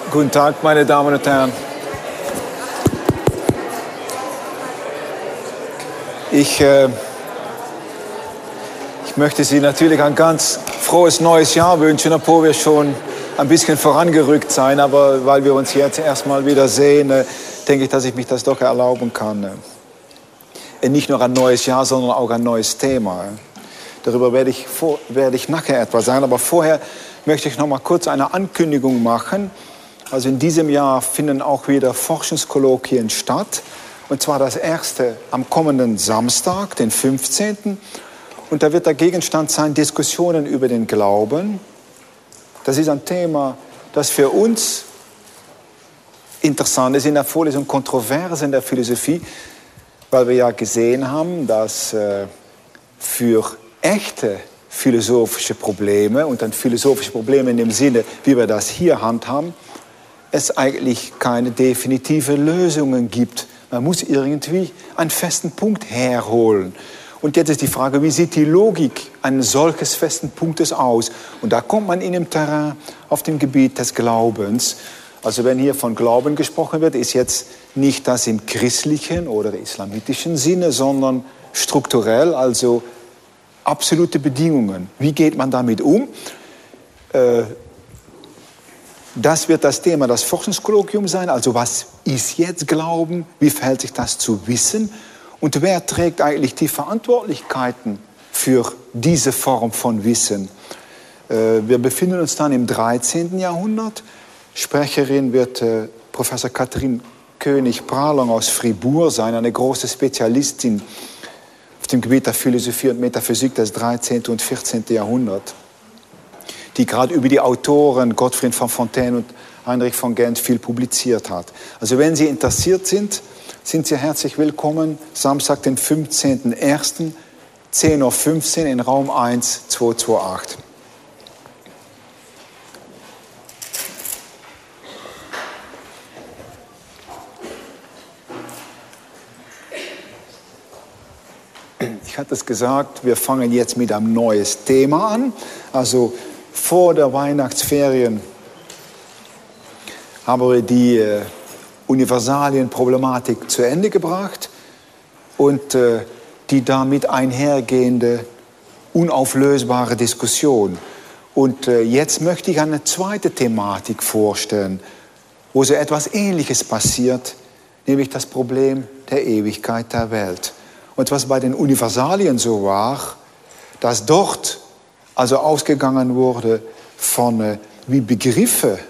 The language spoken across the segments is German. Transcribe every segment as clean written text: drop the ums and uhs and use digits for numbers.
Guten Tag, meine Damen und Herren. Ich möchte Sie natürlich ein ganz frohes neues Jahr wünschen, obwohl wir schon ein bisschen vorangerückt sein. Aber weil wir uns jetzt erstmal wieder sehen, denke ich, dass ich mich das doch erlauben kann. Nicht nur ein neues Jahr, sondern auch ein neues Thema. Darüber werde ich nachher etwas sagen. Aber vorher möchte ich noch mal kurz eine Ankündigung machen. Also in diesem Jahr finden auch wieder Forschungskolloquien statt. Und zwar das erste am kommenden Samstag, den 15. Und da wird der Gegenstand sein, Diskussionen über den Glauben. Das ist ein Thema, das für uns interessant ist in der Vorlesung Kontroverse in der Philosophie, weil wir ja gesehen haben, dass für echte philosophische Probleme und dann philosophische Probleme in dem Sinne, wie wir das hier handhaben, es eigentlich keine definitive Lösungen gibt. Man muss irgendwie einen festen Punkt herholen. Und jetzt ist die Frage, wie sieht die Logik eines solches festen Punktes aus? Und da kommt man in dem Terrain auf dem Gebiet des Glaubens. Also wenn hier von Glauben gesprochen wird, ist jetzt nicht das im christlichen oder islamitischen Sinne, sondern strukturell, also absolute Bedingungen. Wie geht man damit um? Das wird das Thema des Forschungskolloquiums sein. Also was ist jetzt Glauben? Wie verhält sich das zu Wissen? Und wer trägt eigentlich die Verantwortlichkeiten für diese Form von Wissen? Wir befinden uns dann im 13. Jahrhundert. Sprecherin wird Professor Katrin König-Pralong aus Fribourg sein, eine große Spezialistin auf dem Gebiet der Philosophie und Metaphysik des 13. und 14. Jahrhunderts, die gerade über die Autoren Gottfried von Fontaine und Heinrich von Gent viel publiziert hat. Also wenn Sie interessiert sind, sind Sie herzlich willkommen, Samstag, den 15.01., 10.15 Uhr in Raum 1, 228. Ich hatte es gesagt, wir fangen jetzt mit einem neues Thema an. Also vor der Weihnachtsferien haben wir die Universalienproblematik zu Ende gebracht und die damit einhergehende unauflösbare Diskussion. Und jetzt möchte ich eine zweite Thematik vorstellen, wo so etwas Ähnliches passiert, nämlich das Problem der Ewigkeit der Welt. Und was bei den Universalien so war, dass dort also ausgegangen wurde von wie Begriffe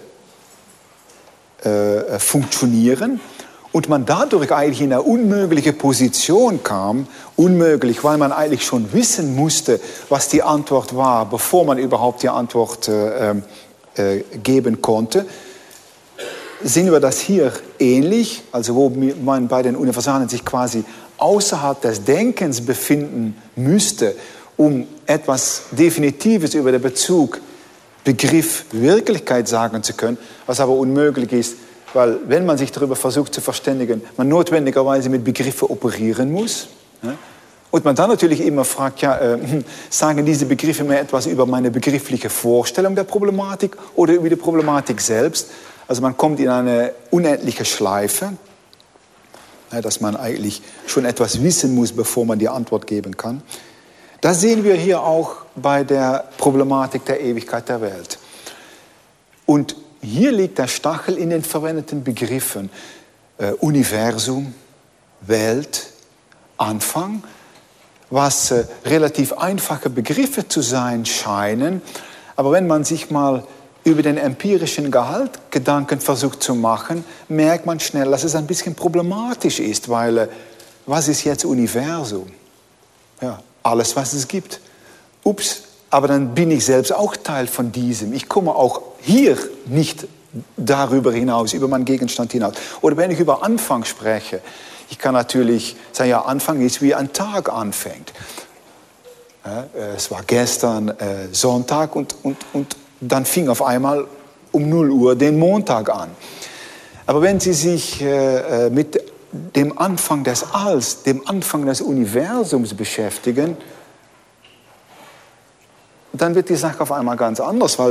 funktionieren und man dadurch eigentlich in eine unmögliche Position kam, unmöglich, weil man eigentlich schon wissen musste, was die Antwort war, bevor man überhaupt die Antwort geben konnte. Sehen wir das hier ähnlich, also wo man bei den Universalien sich quasi außerhalb des Denkens befinden müsste, um etwas Definitives über den Bezug Begriff Wirklichkeit sagen zu können, was aber unmöglich ist, weil wenn man sich darüber versucht zu verständigen, man notwendigerweise mit Begriffen operieren muss. Ja? Und man dann natürlich immer fragt, sagen diese Begriffe mir etwas über meine begriffliche Vorstellung der Problematik oder über die Problematik selbst? Also man kommt in eine unendliche Schleife, dass man eigentlich schon etwas wissen muss, bevor man die Antwort geben kann. Das sehen wir hier auch bei der Problematik der Ewigkeit der Welt. Und hier liegt der Stachel in den verwendeten Begriffen Universum, Welt, Anfang, was relativ einfache Begriffe zu sein scheinen. Aber wenn man sich mal über den empirischen Gehalt Gedanken versucht zu machen, merkt man schnell, dass es ein bisschen problematisch ist, weil was ist jetzt Universum? Ja, alles, was es gibt. Ups, aber dann bin ich selbst auch Teil von diesem. Ich komme auch hier nicht darüber hinaus, über meinen Gegenstand hinaus. Oder wenn ich über Anfang spreche, ich kann natürlich sagen, ja, Anfang ist wie ein Tag anfängt. Ja, es war gestern Sonntag und dann fing auf einmal um 0 Uhr den Montag an. Aber wenn Sie sich mit dem Anfang des Alls, dem Anfang des Universums beschäftigen, dann wird die Sache auf einmal ganz anders, weil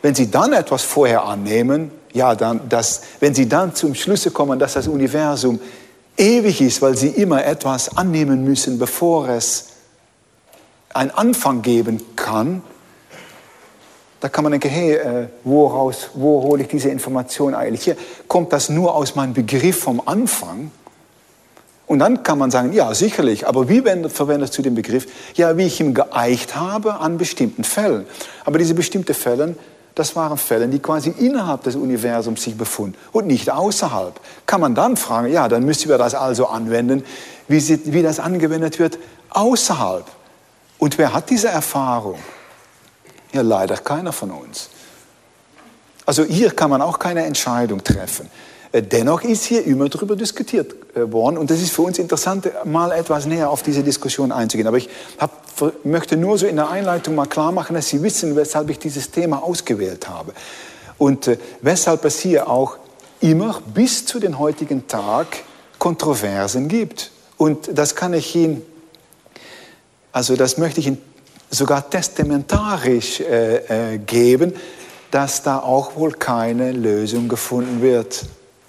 wenn Sie dann etwas vorher annehmen, ja, wenn Sie dann zum Schluss kommen, dass das Universum ewig ist, weil Sie immer etwas annehmen müssen, bevor es einen Anfang geben kann, da kann man denken, hey, wo hole ich diese Information eigentlich her? Kommt das nur aus meinem Begriff vom Anfang? Und dann kann man sagen, ja, sicherlich, aber wie verwendest du den Begriff? Ja, wie ich ihn geeicht habe an bestimmten Fällen. Aber diese bestimmten Fälle, das waren Fälle, die quasi innerhalb des Universums sich befunden und nicht außerhalb. Kann man dann fragen, ja, dann müssen wir das also anwenden, wie das angewendet wird außerhalb. Und wer hat diese Erfahrung? Ja, leider keiner von uns. Also hier kann man auch keine Entscheidung treffen. Dennoch ist hier immer darüber diskutiert worden und es ist für uns interessant, mal etwas näher auf diese Diskussion einzugehen. Aber ich möchte nur so in der Einleitung mal klar machen, dass Sie wissen, weshalb ich dieses Thema ausgewählt habe. Und weshalb es hier auch immer bis zu den heutigen Tag Kontroversen gibt. Und das kann ich Ihnen, also das möchte ich Ihnen sogar testamentarisch geben, dass da auch wohl keine Lösung gefunden wird.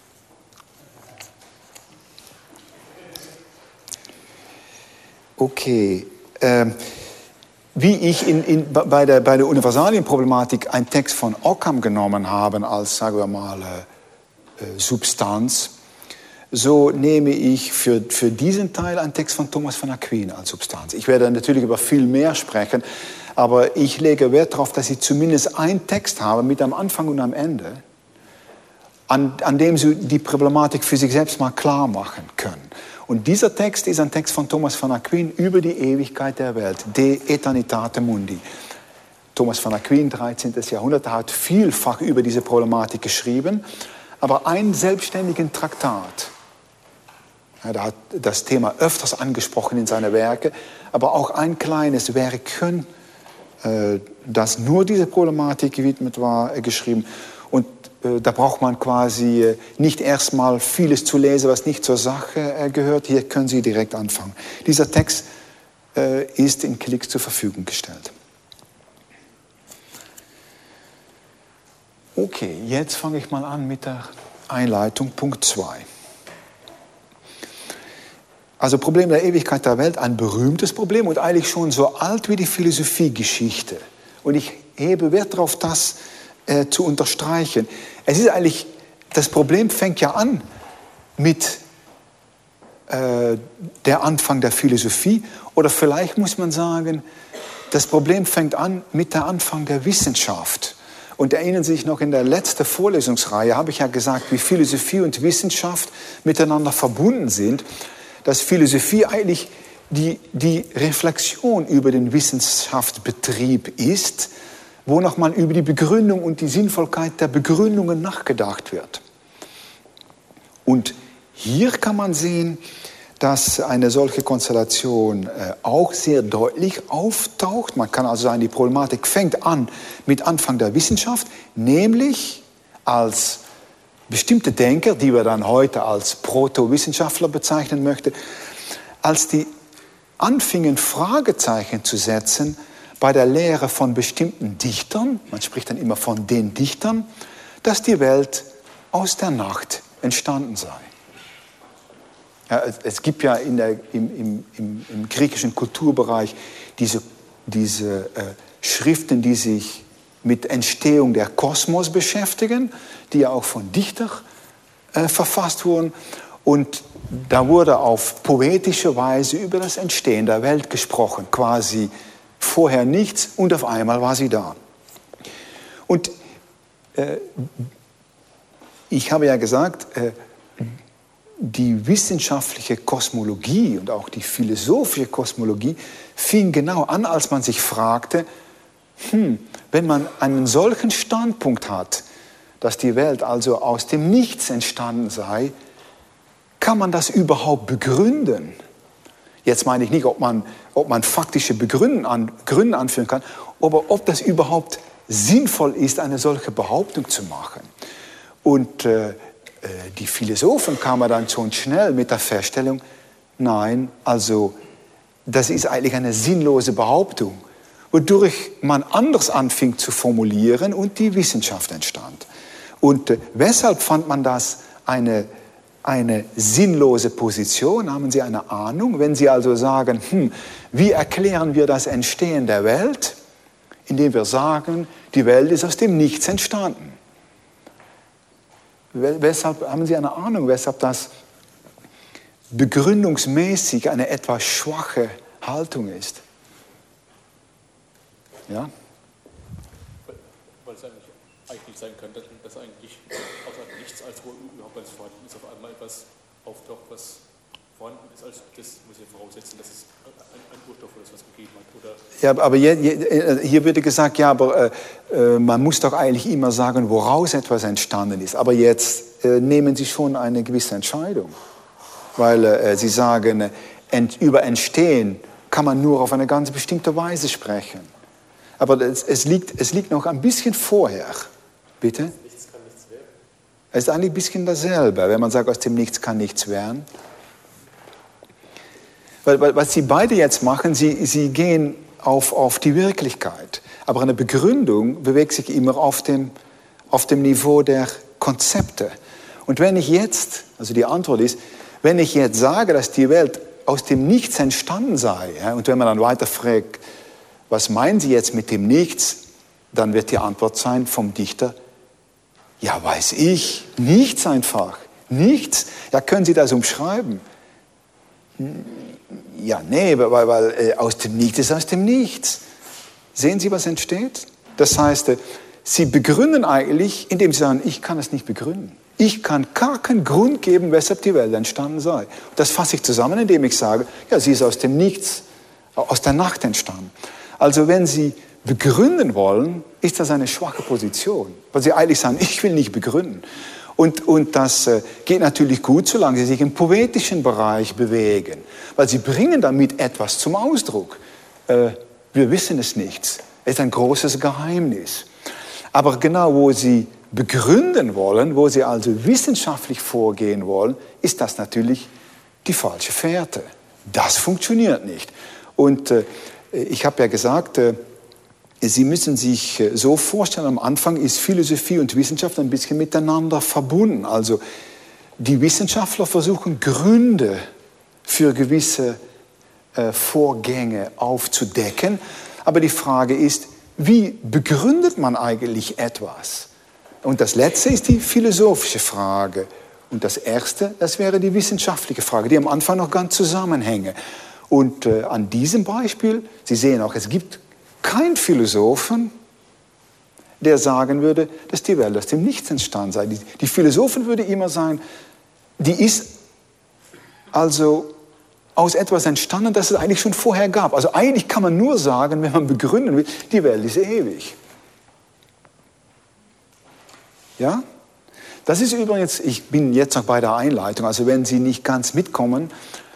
Okay, wie ich bei der Universalienproblematik einen Text von Occam genommen habe als, sagen wir mal, Substanz, so nehme ich für diesen Teil einen Text von Thomas von Aquin als Substanz. Ich werde natürlich über viel mehr sprechen, aber ich lege Wert darauf, dass Sie zumindest einen Text haben mit am Anfang und am Ende, an dem Sie die Problematik für sich selbst mal klar machen können. Und dieser Text ist ein Text von Thomas von Aquin über die Ewigkeit der Welt, De Aeternitate Mundi. Thomas von Aquin, 13. Jahrhundert, hat vielfach über diese Problematik geschrieben, aber einen selbstständigen Traktat. Er hat das Thema öfters angesprochen in seinen Werken, aber auch ein kleines Werkchen, das nur diese Problematik gewidmet war, geschrieben. Und da braucht man quasi nicht erstmal vieles zu lesen, was nicht zur Sache gehört. Hier können Sie direkt anfangen. Dieser Text ist in Klicks zur Verfügung gestellt. Okay, jetzt fange ich mal an mit der Einleitung, Punkt 2. Also Problem der Ewigkeit der Welt, ein berühmtes Problem und eigentlich schon so alt wie die Philosophiegeschichte. Und ich hebe Wert darauf, das zu unterstreichen. Es ist eigentlich, das Problem fängt ja an mit der Anfang der Philosophie oder vielleicht muss man sagen, das Problem fängt an mit der Anfang der Wissenschaft. Und erinnern Sie sich noch, in der letzten Vorlesungsreihe habe ich ja gesagt, wie Philosophie und Wissenschaft miteinander verbunden sind, dass Philosophie eigentlich die Reflexion über den Wissenschaftsbetrieb ist, wo nochmal über die Begründung und die Sinnvollkeit der Begründungen nachgedacht wird. Und hier kann man sehen, dass eine solche Konstellation auch sehr deutlich auftaucht. Man kann also sagen, die Problematik fängt an mit Anfang der Wissenschaft, nämlich als bestimmte Denker, die wir dann heute als Proto-Wissenschaftler bezeichnen möchten, als die anfingen, Fragezeichen zu setzen bei der Lehre von bestimmten Dichtern, man spricht dann immer von den Dichtern, dass die Welt aus der Nacht entstanden sei. Ja, es gibt ja im griechischen Kulturbereich diese Schriften, die sich mit Entstehung der Kosmos beschäftigen, die ja auch von Dichtern verfasst wurden. Und da wurde auf poetische Weise über das Entstehen der Welt gesprochen, quasi vorher nichts und auf einmal war sie da. Und ich habe ja gesagt, die wissenschaftliche Kosmologie und auch die philosophische Kosmologie fing genau an, als man sich fragte, wenn man einen solchen Standpunkt hat, dass die Welt also aus dem Nichts entstanden sei, kann man das überhaupt begründen? Jetzt meine ich nicht, ob man faktische Gründe anführen kann, aber ob das überhaupt sinnvoll ist, eine solche Behauptung zu machen. Und die Philosophen kamen dann schon schnell mit der Feststellung, nein, also das ist eigentlich eine sinnlose Behauptung. wodurch man anders anfing zu formulieren und die Wissenschaft entstand. Und weshalb fand man das eine sinnlose Position? Haben Sie eine Ahnung? Wenn Sie also sagen, wie erklären wir das Entstehen der Welt? Indem wir sagen, die Welt ist aus dem Nichts entstanden. Weshalb, haben Sie eine Ahnung, weshalb das begründungsmäßig eine etwas schwache Haltung ist? Ja? Weil es eigentlich sein kann, dass eigentlich aus einem Nichts, als wo überhaupt alles vorhanden ist, auf einmal etwas auftaucht, was vorhanden ist. Also das muss ich voraussetzen, dass es ein Urstoff oder was gegeben hat. Oder ja, aber hier wird gesagt, ja, aber man muss doch eigentlich immer sagen, woraus etwas entstanden ist. Aber jetzt nehmen Sie schon eine gewisse Entscheidung. Weil Sie sagen, über Entstehen kann man nur auf eine ganz bestimmte Weise sprechen. Aber es liegt noch ein bisschen vorher. Bitte? nichts kann nichts werden. Es ist eigentlich ein bisschen dasselbe, wenn man sagt, aus dem Nichts kann nichts werden. Weil was Sie beide jetzt machen, Sie gehen auf die Wirklichkeit. Aber eine Begründung bewegt sich immer auf dem Niveau der Konzepte. Und wenn ich jetzt, also die Antwort ist, wenn ich jetzt sage, dass die Welt aus dem Nichts entstanden sei, ja, und wenn man dann weiter fragt, was meinen Sie jetzt mit dem Nichts, dann wird die Antwort sein vom Dichter, ja, weiß ich, nichts einfach, nichts. Ja, können Sie das umschreiben? Ja, nee, weil aus dem Nichts ist aus dem Nichts. Sehen Sie, was entsteht? Das heißt, Sie begründen eigentlich, indem Sie sagen, ich kann es nicht begründen. Ich kann gar keinen Grund geben, weshalb die Welt entstanden sei. Das fasse ich zusammen, indem ich sage, ja, sie ist aus dem Nichts, aus der Nacht entstanden. Also wenn Sie begründen wollen, ist das eine schwache Position. Weil Sie eigentlich sagen, ich will nicht begründen. Und das geht natürlich gut, solange Sie sich im poetischen Bereich bewegen. Weil Sie bringen damit etwas zum Ausdruck. Wir wissen es nicht. Es ist ein großes Geheimnis. Aber genau wo Sie begründen wollen, wo Sie also wissenschaftlich vorgehen wollen, ist das natürlich die falsche Fährte. Das funktioniert nicht. Und ich habe ja gesagt, Sie müssen sich so vorstellen, am Anfang ist Philosophie und Wissenschaft ein bisschen miteinander verbunden. Also die Wissenschaftler versuchen Gründe für gewisse Vorgänge aufzudecken. Aber die Frage ist, wie begründet man eigentlich etwas? Und das Letzte ist die philosophische Frage. Und das Erste, das wäre die wissenschaftliche Frage, die am Anfang noch ganz zusammenhängen. Und an diesem Beispiel, Sie sehen auch, es gibt keinen Philosophen, der sagen würde, dass die Welt aus dem Nichts entstanden sei. Die Philosophen würde immer sagen, die ist also aus etwas entstanden, das es eigentlich schon vorher gab. Also eigentlich kann man nur sagen, wenn man begründen will, die Welt ist ewig. Ja? Das ist übrigens, ich bin jetzt noch bei der Einleitung, also wenn Sie nicht ganz mitkommen,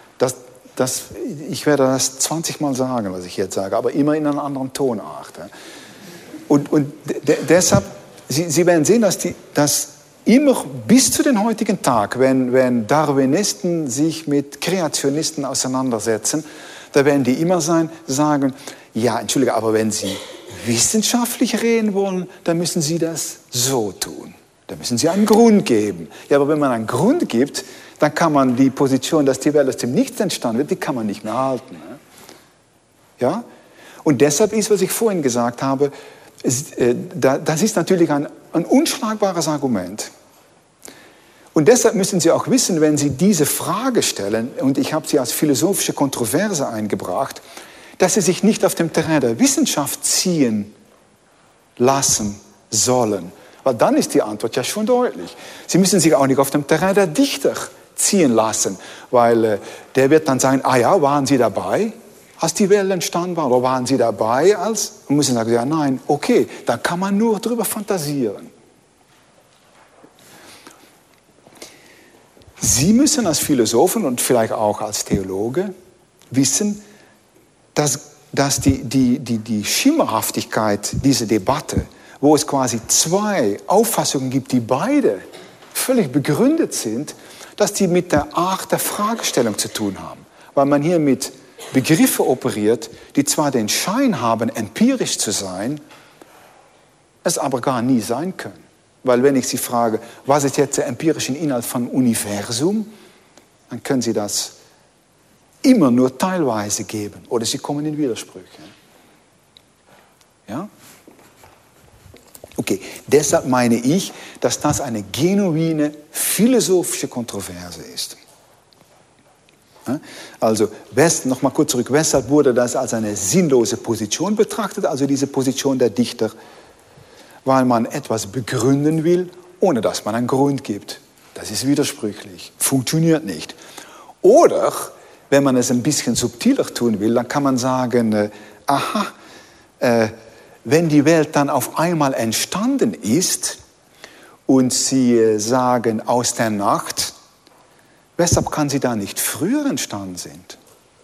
ich werde das 20 Mal sagen, was ich jetzt sage, aber immer in einer anderen Tonart. Und deshalb, Sie werden sehen, dass immer bis zu den heutigen Tag, wenn Darwinisten sich mit Kreationisten auseinandersetzen, da werden die immer sagen, ja, entschuldige, aber wenn Sie wissenschaftlich reden wollen, dann müssen Sie das so tun. Da müssen Sie einen Grund geben. Ja, aber wenn man einen Grund gibt, dann kann man die Position, dass die Welt aus dem Nichts entstanden wird, die kann man nicht mehr halten. Ja? Und deshalb ist, was ich vorhin gesagt habe, das ist natürlich ein unschlagbares Argument. Und deshalb müssen Sie auch wissen, wenn Sie diese Frage stellen, und ich habe sie als philosophische Kontroverse eingebracht, dass Sie sich nicht auf dem Terrain der Wissenschaft ziehen lassen sollen. Weil dann ist die Antwort ja schon deutlich. Sie müssen sich auch nicht auf dem Terrain der Dichter ziehen lassen, weil der wird dann sagen, ah ja, waren Sie dabei, als die Welt entstanden war, oder waren Sie dabei, als, und müssen sagen, ja, nein, okay, da kann man nur drüber fantasieren. Sie müssen als Philosophen und vielleicht auch als Theologe wissen, dass die Schimmerhaftigkeit dieser Debatte, wo es quasi zwei Auffassungen gibt, die beide völlig begründet sind, dass die mit der Art der Fragestellung zu tun haben. Weil man hier mit Begriffe operiert, die zwar den Schein haben, empirisch zu sein, es aber gar nie sein können. Weil wenn ich Sie frage, was ist jetzt der empirische Inhalt vom Universum, dann können Sie das immer nur teilweise geben. Oder Sie kommen in Widersprüche. Ja? Okay, deshalb meine ich, dass das eine genuine philosophische Kontroverse ist. Also, nochmal kurz zurück, weshalb wurde das als eine sinnlose Position betrachtet, also diese Position der Dichter? Weil man etwas begründen will, ohne dass man einen Grund gibt. Das ist widersprüchlich, funktioniert nicht. Oder, wenn man es ein bisschen subtiler tun will, dann kann man sagen, wenn die Welt dann auf einmal entstanden ist und Sie sagen aus der Nacht, weshalb kann sie da nicht früher entstanden sind?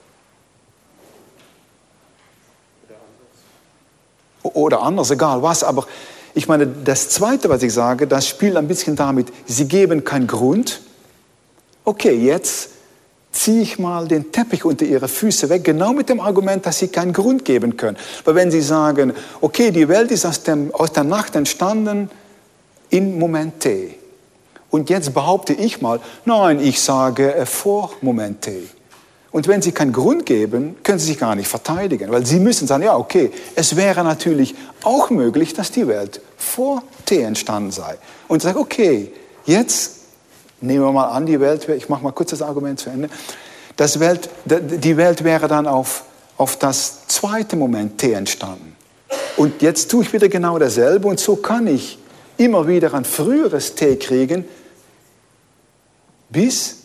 Oder anders, egal was. Aber ich meine, das Zweite, was ich sage, das spielt ein bisschen damit, Sie geben keinen Grund. Okay, jetzt ziehe ich mal den Teppich unter Ihre Füße weg, genau mit dem Argument, dass Sie keinen Grund geben können. Weil wenn Sie sagen, okay, die Welt ist aus der Nacht entstanden in Moment T. Und jetzt behaupte ich mal, nein, ich sage vor Moment T. Und wenn Sie keinen Grund geben, können Sie sich gar nicht verteidigen. Weil Sie müssen sagen, ja, okay, es wäre natürlich auch möglich, dass die Welt vor T entstanden sei. Und ich sage, okay, jetzt nehmen wir mal an, die Welt, ich mache mal kurz das Argument zu Ende, die Welt wäre dann auf das zweite Moment T entstanden. Und jetzt tue ich wieder genau dasselbe und so kann ich immer wieder ein früheres T kriegen, bis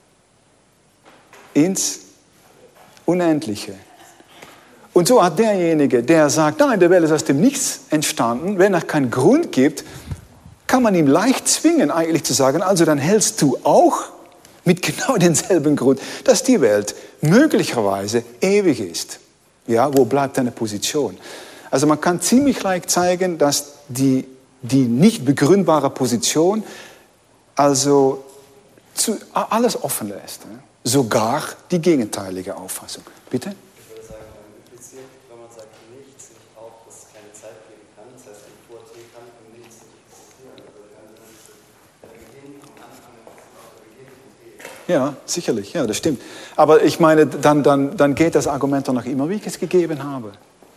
ins Unendliche. Und so hat derjenige, der sagt, nein, der Welt ist aus dem Nichts entstanden, wenn er keinen Grund gibt, kann man ihm leicht zwingen, eigentlich zu sagen, also dann hältst du auch mit genau denselben Grund, dass die Welt möglicherweise ewig ist. Ja, wo bleibt deine Position? Also man kann ziemlich leicht zeigen, dass die nicht begründbare Position also alles offen lässt. Ne? Sogar die gegenteilige Auffassung. Bitte? Ich würde sagen, impliziert, wenn man sagt nichts, nicht auch, dass es keine Zeit geben kann. Das heißt, ein Vor-T kann und nichts nicht existieren. Also der Beginn vom Anfang ist auch der Beginn vom T. Ja, sicherlich, ja, das stimmt. Aber ich meine, dann geht das Argument doch noch immer, wie ich es gegeben habe.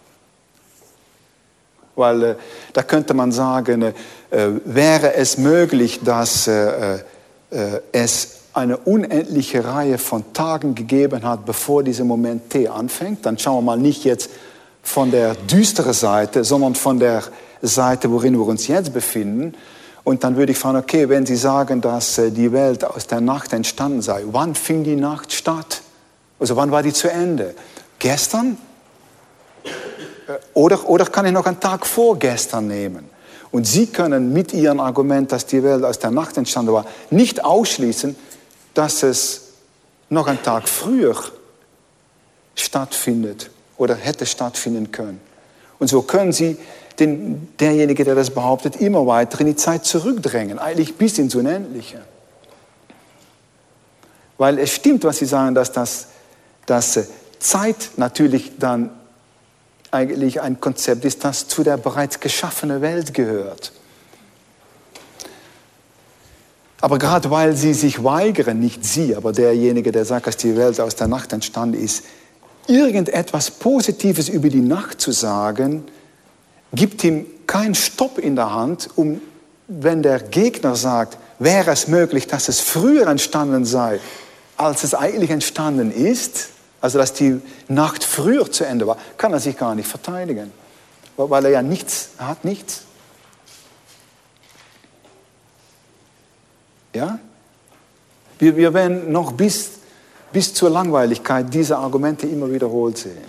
Weil da könnte man sagen, wäre es möglich, dass es eine unendliche Reihe von Tagen gegeben hat, bevor dieser Moment T anfängt, dann schauen wir mal nicht jetzt von der düsteren Seite, sondern von der Seite, worin wir uns jetzt befinden. Und dann würde ich fragen, okay, wenn Sie sagen, dass die Welt aus der Nacht entstanden sei, wann fing die Nacht statt? Also wann war die zu Ende? Gestern? Oder kann ich noch einen Tag vor gestern nehmen? Und Sie können mit Ihrem Argument, dass die Welt aus der Nacht entstanden war, nicht ausschließen, dass es noch einen Tag früher stattfindet oder hätte stattfinden können. Und so können Sie derjenige, der das behauptet, immer weiter in die Zeit zurückdrängen, eigentlich bis ins Unendliche. Weil es stimmt, was Sie sagen, dass Zeit natürlich dann eigentlich ein Konzept ist, das zu der bereits geschaffenen Welt gehört. Aber gerade weil Sie sich weigern, nicht Sie, aber derjenige, der sagt, dass die Welt aus der Nacht entstanden ist, irgendetwas Positives über die Nacht zu sagen, gibt ihm keinen Stopp in der Hand, wenn der Gegner sagt, wäre es möglich, dass es früher entstanden sei, als es eigentlich entstanden ist, also dass die Nacht früher zu Ende war, kann er sich gar nicht verteidigen, weil er ja nichts hat, nichts. Ja? Wir werden noch bis zur Langweiligkeit diese Argumente immer wiederholt sehen.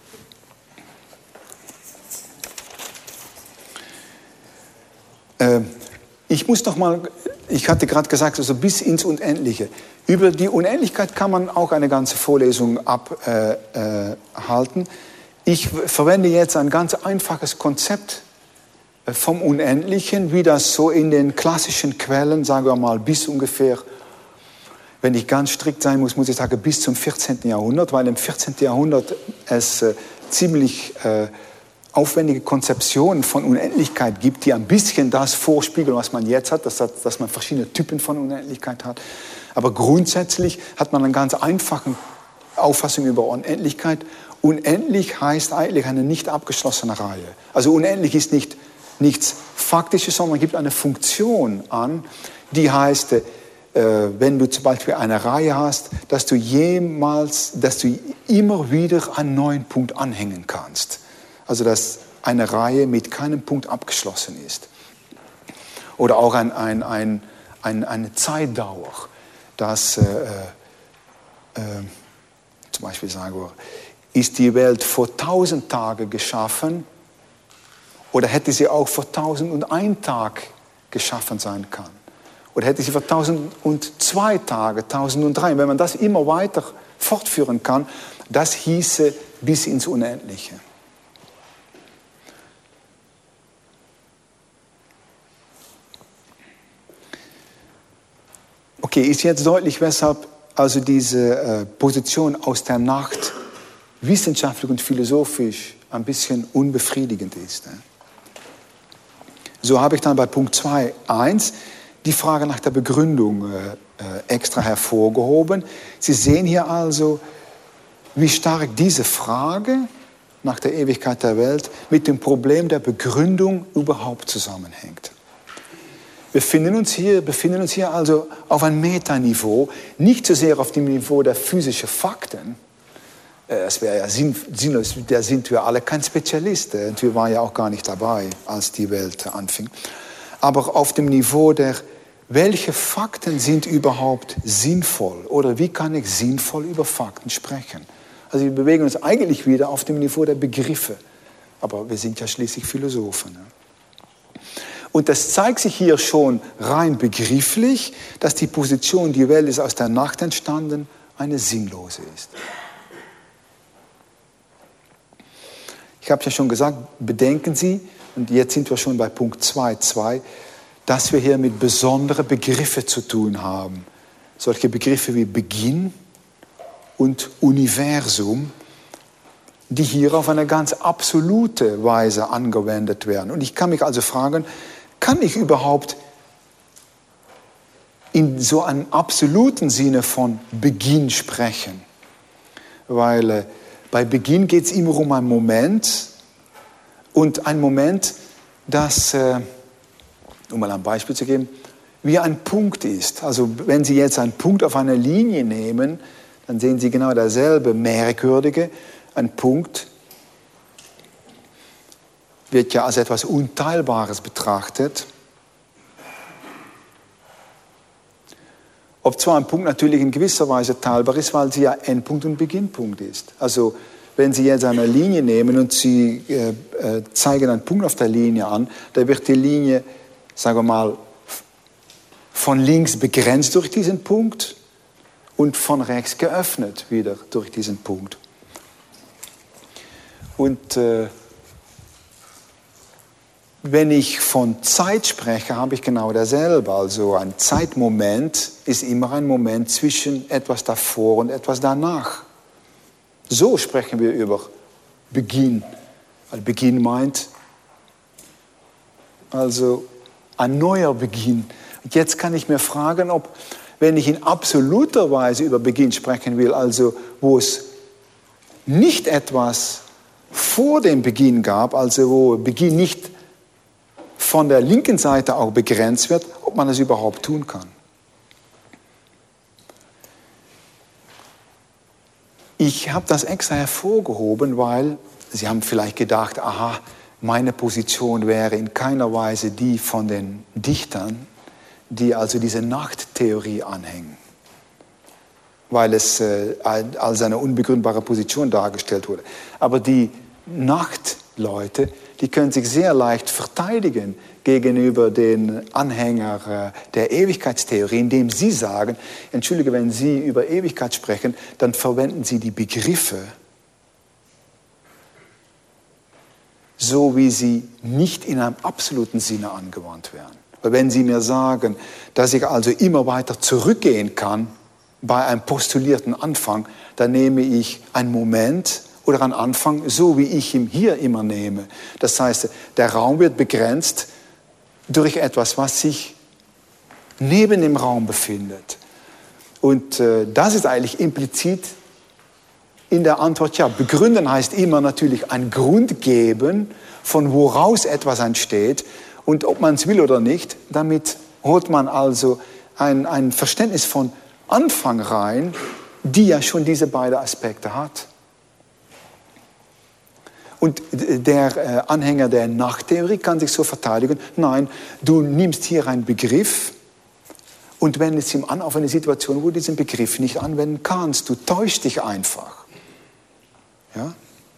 Ich muss noch mal, ich hatte gerade gesagt, also bis ins Unendliche. Über die Unendlichkeit kann man auch eine ganze Vorlesung abhalten. Ich verwende jetzt ein ganz einfaches Konzept vom Unendlichen, wie das so in den klassischen Quellen, sagen wir mal, bis ungefähr wenn ich ganz strikt sein muss, muss ich sagen, bis zum 14. Jahrhundert, weil im 14. Jahrhundert es ziemlich aufwendige Konzeptionen von Unendlichkeit gibt, die ein bisschen das vorspiegeln, was man jetzt hat, dass man verschiedene Typen von Unendlichkeit hat. Aber grundsätzlich hat man eine ganz einfache Auffassung über Unendlichkeit. Unendlich heißt eigentlich eine nicht abgeschlossene Reihe. Also unendlich ist nichts Faktisches, sondern man gibt eine Funktion an, die heißt, wenn du zum Beispiel eine Reihe hast, dass du immer wieder einen neuen Punkt anhängen kannst. Also dass eine Reihe mit keinem Punkt abgeschlossen ist. Oder auch eine Zeitdauer, dass zum Beispiel sagen wir, ist die Welt vor 1000 Tagen geschaffen oder hätte sie auch vor 1001 Tag geschaffen sein können? Oder hätte sie vor 1002 Tage, 1003? Wenn man das immer weiter fortführen kann, das hieße bis ins Unendliche. Okay, ist jetzt deutlich, weshalb also diese Position aus der Nacht wissenschaftlich und philosophisch ein bisschen unbefriedigend ist. So habe ich dann bei Punkt 2.1 die Frage nach der Begründung extra hervorgehoben. Sie sehen hier also, wie stark diese Frage nach der Ewigkeit der Welt mit dem Problem der Begründung überhaupt zusammenhängt. Wir befinden uns hier also auf einem Metaniveau, nicht so sehr auf dem Niveau der physischen Fakten. Es wäre ja sinnlos, da sind wir alle kein Spezialist. Und wir waren ja auch gar nicht dabei, als die Welt anfing. Aber auf dem Niveau der, welche Fakten sind überhaupt sinnvoll? Oder wie kann ich sinnvoll über Fakten sprechen? Also wir bewegen uns eigentlich wieder auf dem Niveau der Begriffe. Aber wir sind ja schließlich Philosophen. Und das zeigt sich hier schon rein begrifflich, dass die Position, die Welt ist aus der Nacht entstanden, eine sinnlose ist. Ich habe ja schon gesagt, bedenken Sie, und jetzt sind wir schon bei Punkt 2.2, dass wir hier mit besonderen Begriffen zu tun haben. Solche Begriffe wie Beginn und Universum, die hier auf eine ganz absolute Weise angewendet werden. Und ich kann mich also fragen, kann ich überhaupt in so einem absoluten Sinne von Beginn sprechen? Weil bei Beginn geht es immer um einen Moment und ein Moment, das, um mal ein Beispiel zu geben, wie ein Punkt ist. Also wenn Sie jetzt einen Punkt auf einer Linie nehmen, dann sehen Sie genau dasselbe Merkwürdige. Ein Punkt wird ja als etwas Unteilbares betrachtet. Ob zwar ein Punkt natürlich in gewisser Weise teilbar ist, weil sie ja Endpunkt und Beginnpunkt ist. Also wenn Sie jetzt eine Linie nehmen und Sie zeigen einen Punkt auf der Linie an, dann wird die Linie, sagen wir mal, von links begrenzt durch diesen Punkt und von rechts geöffnet wieder durch diesen Punkt. Und wenn ich von Zeit spreche, habe ich genau dasselbe. Also ein Zeitmoment ist immer ein Moment zwischen etwas davor und etwas danach. So sprechen wir über Beginn. Weil Beginn meint also ein neuer Beginn. Und jetzt kann ich mir fragen, ob, wenn ich in absoluter Weise über Beginn sprechen will, also wo es nicht etwas vor dem Beginn gab, also wo Beginn nicht von der linken Seite auch begrenzt wird, ob man es überhaupt tun kann. Ich habe das extra hervorgehoben, weil Sie haben vielleicht gedacht, aha, meine Position wäre in keiner Weise die von den Dichtern, die also diese Nachttheorie anhängen, weil es als eine unbegründbare Position dargestellt wurde. Aber die Nachtleute, die können sich sehr leicht verteidigen gegenüber den Anhängern der Ewigkeitstheorie, indem sie sagen, entschuldige, wenn Sie über Ewigkeit sprechen, dann verwenden Sie die Begriffe, so wie sie nicht in einem absoluten Sinne angewandt werden. Weil wenn Sie mir sagen, dass ich also immer weiter zurückgehen kann, bei einem postulierten Anfang, dann nehme ich einen Moment oder einen Anfang, so wie ich ihn hier immer nehme. Das heißt, der Raum wird begrenzt durch etwas, was sich neben dem Raum befindet. Und das ist eigentlich implizit in der Antwort, ja, begründen heißt immer natürlich einen Grund geben, von woraus etwas entsteht. Und ob man es will oder nicht, damit holt man also ein Verständnis von Anfang rein, die ja schon diese beiden Aspekte hat. Und der Anhänger der Nachtheorie kann sich so verteidigen, nein, du nimmst hier einen Begriff und wendest ihn an auf eine Situation, wo du diesen Begriff nicht anwenden kannst. Du täuschst dich einfach. Ja?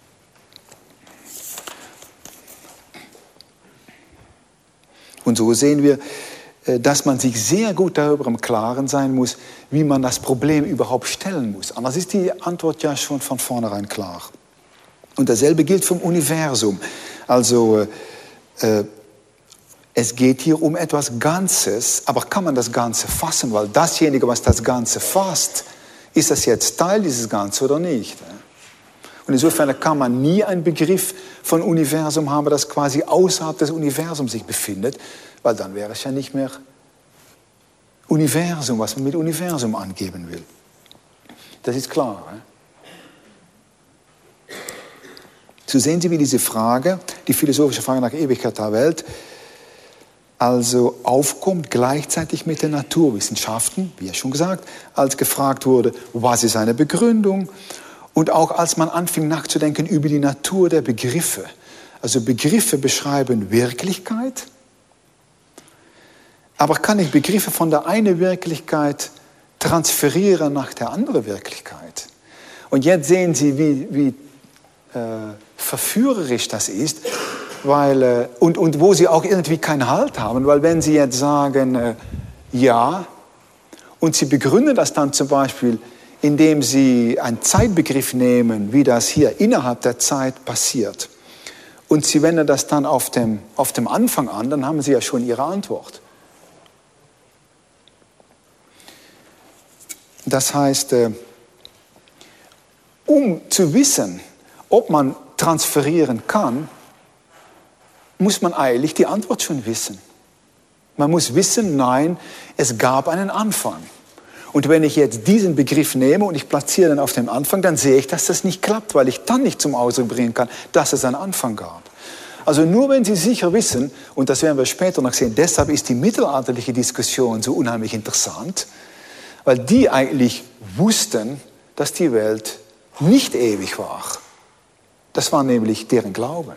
Und so sehen wir, dass man sich sehr gut darüber im Klaren sein muss, wie man das Problem überhaupt stellen muss. Anders ist die Antwort ja schon von vornherein klar. Und dasselbe gilt vom Universum. Also es geht hier um etwas Ganzes, aber kann man das Ganze fassen? Weil dasjenige, was das Ganze fasst, ist das jetzt Teil dieses Ganzen oder nicht? Und insofern kann man nie einen Begriff von Universum haben, das quasi außerhalb des Universums sich befindet, weil dann wäre es ja nicht mehr Universum, was man mit Universum angeben will. Das ist klar. So sehen Sie, wie diese Frage, die philosophische Frage nach Ewigkeit der Welt, also aufkommt gleichzeitig mit den Naturwissenschaften, wie ja schon gesagt, als gefragt wurde, was ist eine Begründung? Und auch als man anfing nachzudenken über die Natur der Begriffe. Also Begriffe beschreiben Wirklichkeit, aber kann ich Begriffe von der einen Wirklichkeit transferieren nach der anderen Wirklichkeit? Und jetzt sehen Sie, wie verführerisch das ist, weil, und wo Sie auch irgendwie keinen Halt haben, weil wenn Sie jetzt sagen, ja, und Sie begründen das dann zum Beispiel, indem Sie einen Zeitbegriff nehmen, wie das hier innerhalb der Zeit passiert, und Sie wenden das dann auf dem Anfang an, dann haben Sie ja schon Ihre Antwort. Das heißt, um zu wissen, ob man transferieren kann, muss man eigentlich die Antwort schon wissen. Man muss wissen, nein, es gab einen Anfang. Und wenn ich jetzt diesen Begriff nehme und ich platziere den auf dem Anfang, dann sehe ich, dass das nicht klappt, weil ich dann nicht zum Ausdruck bringen kann, dass es einen Anfang gab. Also nur wenn Sie sicher wissen, und das werden wir später noch sehen, deshalb ist die mittelalterliche Diskussion so unheimlich interessant, weil die eigentlich wussten, dass die Welt nicht ewig war. Das war nämlich deren Glauben.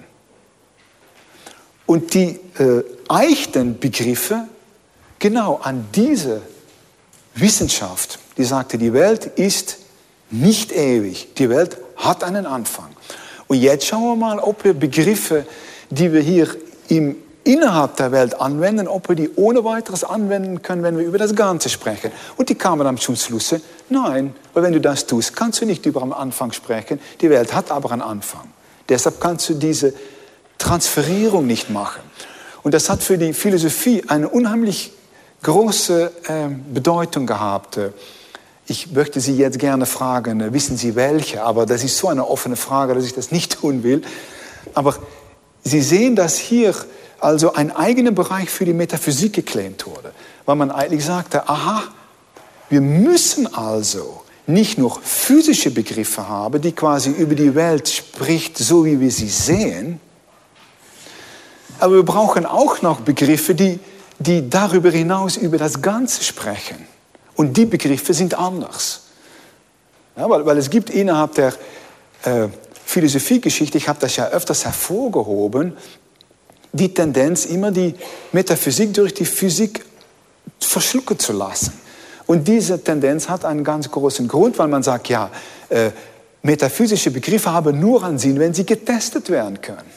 Und die eichten Begriffe genau an diese Wissenschaft, die sagte, die Welt ist nicht ewig, die Welt hat einen Anfang. Und jetzt schauen wir mal, ob wir Begriffe, die wir hier innerhalb der Welt anwenden, ob wir die ohne weiteres anwenden können, wenn wir über das Ganze sprechen. Und die kamen dann zum Schluss, nein, weil wenn du das tust, kannst du nicht über einen Anfang sprechen, die Welt hat aber einen Anfang. Deshalb kannst du diese Transferierung nicht machen. Und das hat für die Philosophie eine unheimlich große Bedeutung gehabt. Ich möchte Sie jetzt gerne fragen, wissen Sie welche? Aber das ist so eine offene Frage, dass ich das nicht tun will. Aber Sie sehen, dass hier also ein eigener Bereich für die Metaphysik geclaimt wurde. Weil man eigentlich sagte, aha, wir müssen also nicht nur physische Begriffe haben, die quasi über die Welt spricht, so wie wir sie sehen, aber wir brauchen auch noch Begriffe, die darüber hinaus über das Ganze sprechen. Und die Begriffe sind anders. Ja, weil es gibt innerhalb der Philosophiegeschichte, ich habe das ja öfters hervorgehoben, die Tendenz, immer die Metaphysik durch die Physik verschlucken zu lassen. Und diese Tendenz hat einen ganz großen Grund, weil man sagt, ja, metaphysische Begriffe haben nur einen Sinn, wenn sie getestet werden können.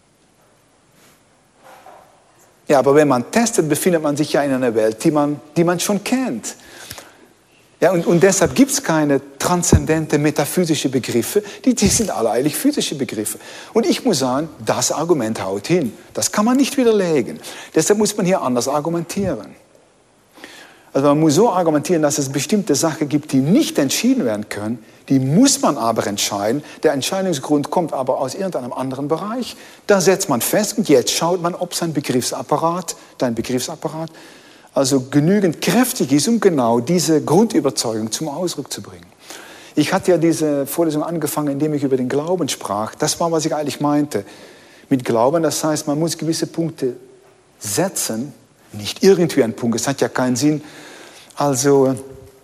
Ja, aber wenn man testet, befindet man sich ja in einer Welt, die man schon kennt. Ja, und deshalb gibt es keine transzendente metaphysische Begriffe, die sind alle eigentlich physische Begriffe. Und ich muss sagen, das Argument haut hin. Das kann man nicht widerlegen. Deshalb muss man hier anders argumentieren. Also man muss so argumentieren, dass es bestimmte Sachen gibt, die nicht entschieden werden können. Die muss man aber entscheiden. Der Entscheidungsgrund kommt aber aus irgendeinem anderen Bereich. Da setzt man fest und jetzt schaut man, ob dein Begriffsapparat, also genügend kräftig ist, um genau diese Grundüberzeugung zum Ausdruck zu bringen. Ich hatte ja diese Vorlesung angefangen, indem ich über den Glauben sprach. Das war, was ich eigentlich meinte. Mit Glauben, das heißt, man muss gewisse Punkte setzen, nicht irgendwie ein Punkt, es hat ja keinen Sinn, also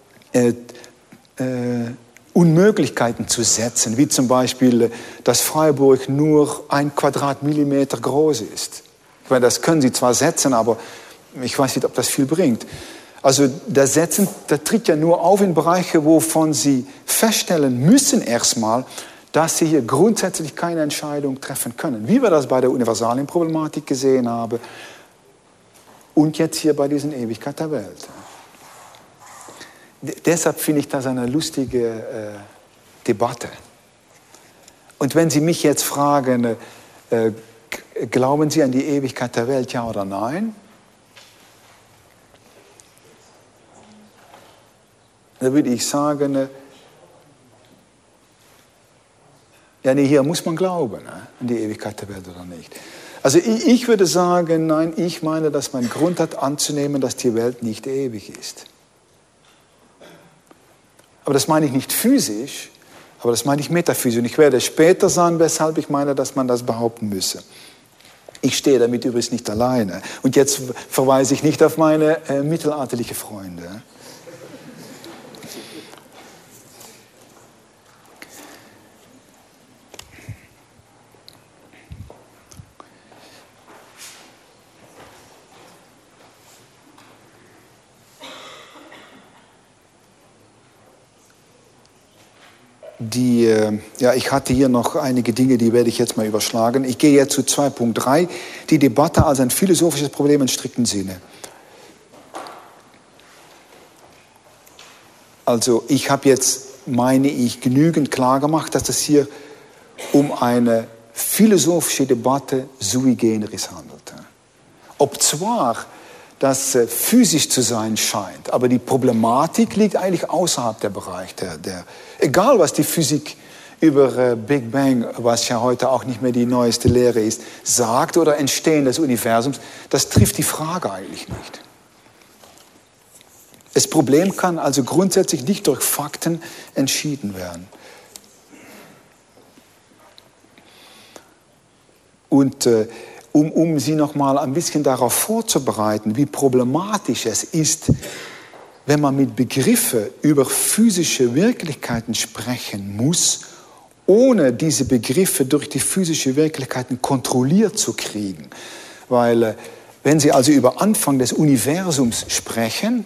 Unmöglichkeiten zu setzen, wie zum Beispiel, dass Freiburg nur 1 Quadratmillimeter groß ist. Ich meine, das können Sie zwar setzen, aber ich weiß nicht, ob das viel bringt. Also das Setzen, das tritt ja nur auf in Bereiche, wovon Sie feststellen müssen erstmal, dass Sie hier grundsätzlich keine Entscheidung treffen können. Wie wir das bei der Universalienproblematik gesehen haben und jetzt hier bei diesen Ewigkeit der Welt. Deshalb finde ich das eine lustige Debatte. Und wenn Sie mich jetzt fragen, glauben Sie an die Ewigkeit der Welt, ja oder nein? Dann würde ich sagen, ja, nee, hier muss man glauben, an die Ewigkeit der Welt oder nicht. Also ich würde sagen, nein, ich meine, dass man Grund hat anzunehmen, dass die Welt nicht ewig ist. Aber das meine ich nicht physisch, aber das meine ich metaphysisch. Und ich werde später sagen, weshalb ich meine, dass man das behaupten müsse. Ich stehe damit übrigens nicht alleine. Und jetzt verweise ich nicht auf meine mittelalterlichen Freunde. Ich hatte hier noch einige Dinge, die werde ich jetzt mal überschlagen. Ich gehe jetzt zu 2.3, die Debatte als ein philosophisches Problem in striktem Sinne. Also ich habe jetzt, meine ich, genügend klar gemacht, dass es hier um eine philosophische Debatte sui generis handelt. Ob zwar das physisch zu sein scheint, aber die Problematik liegt eigentlich außerhalb der Bereich egal was die Physik über Big Bang, was ja heute auch nicht mehr die neueste Lehre ist, sagt oder Entstehen des Universums, das trifft die Frage eigentlich nicht. Das Problem kann also grundsätzlich nicht durch Fakten entschieden werden. Und um Sie noch mal ein bisschen darauf vorzubereiten, wie problematisch es ist, wenn man mit Begriffen über physische Wirklichkeiten sprechen muss, ohne diese Begriffe durch die physische Wirklichkeiten kontrolliert zu kriegen. Weil wenn Sie also über Anfang des Universums sprechen,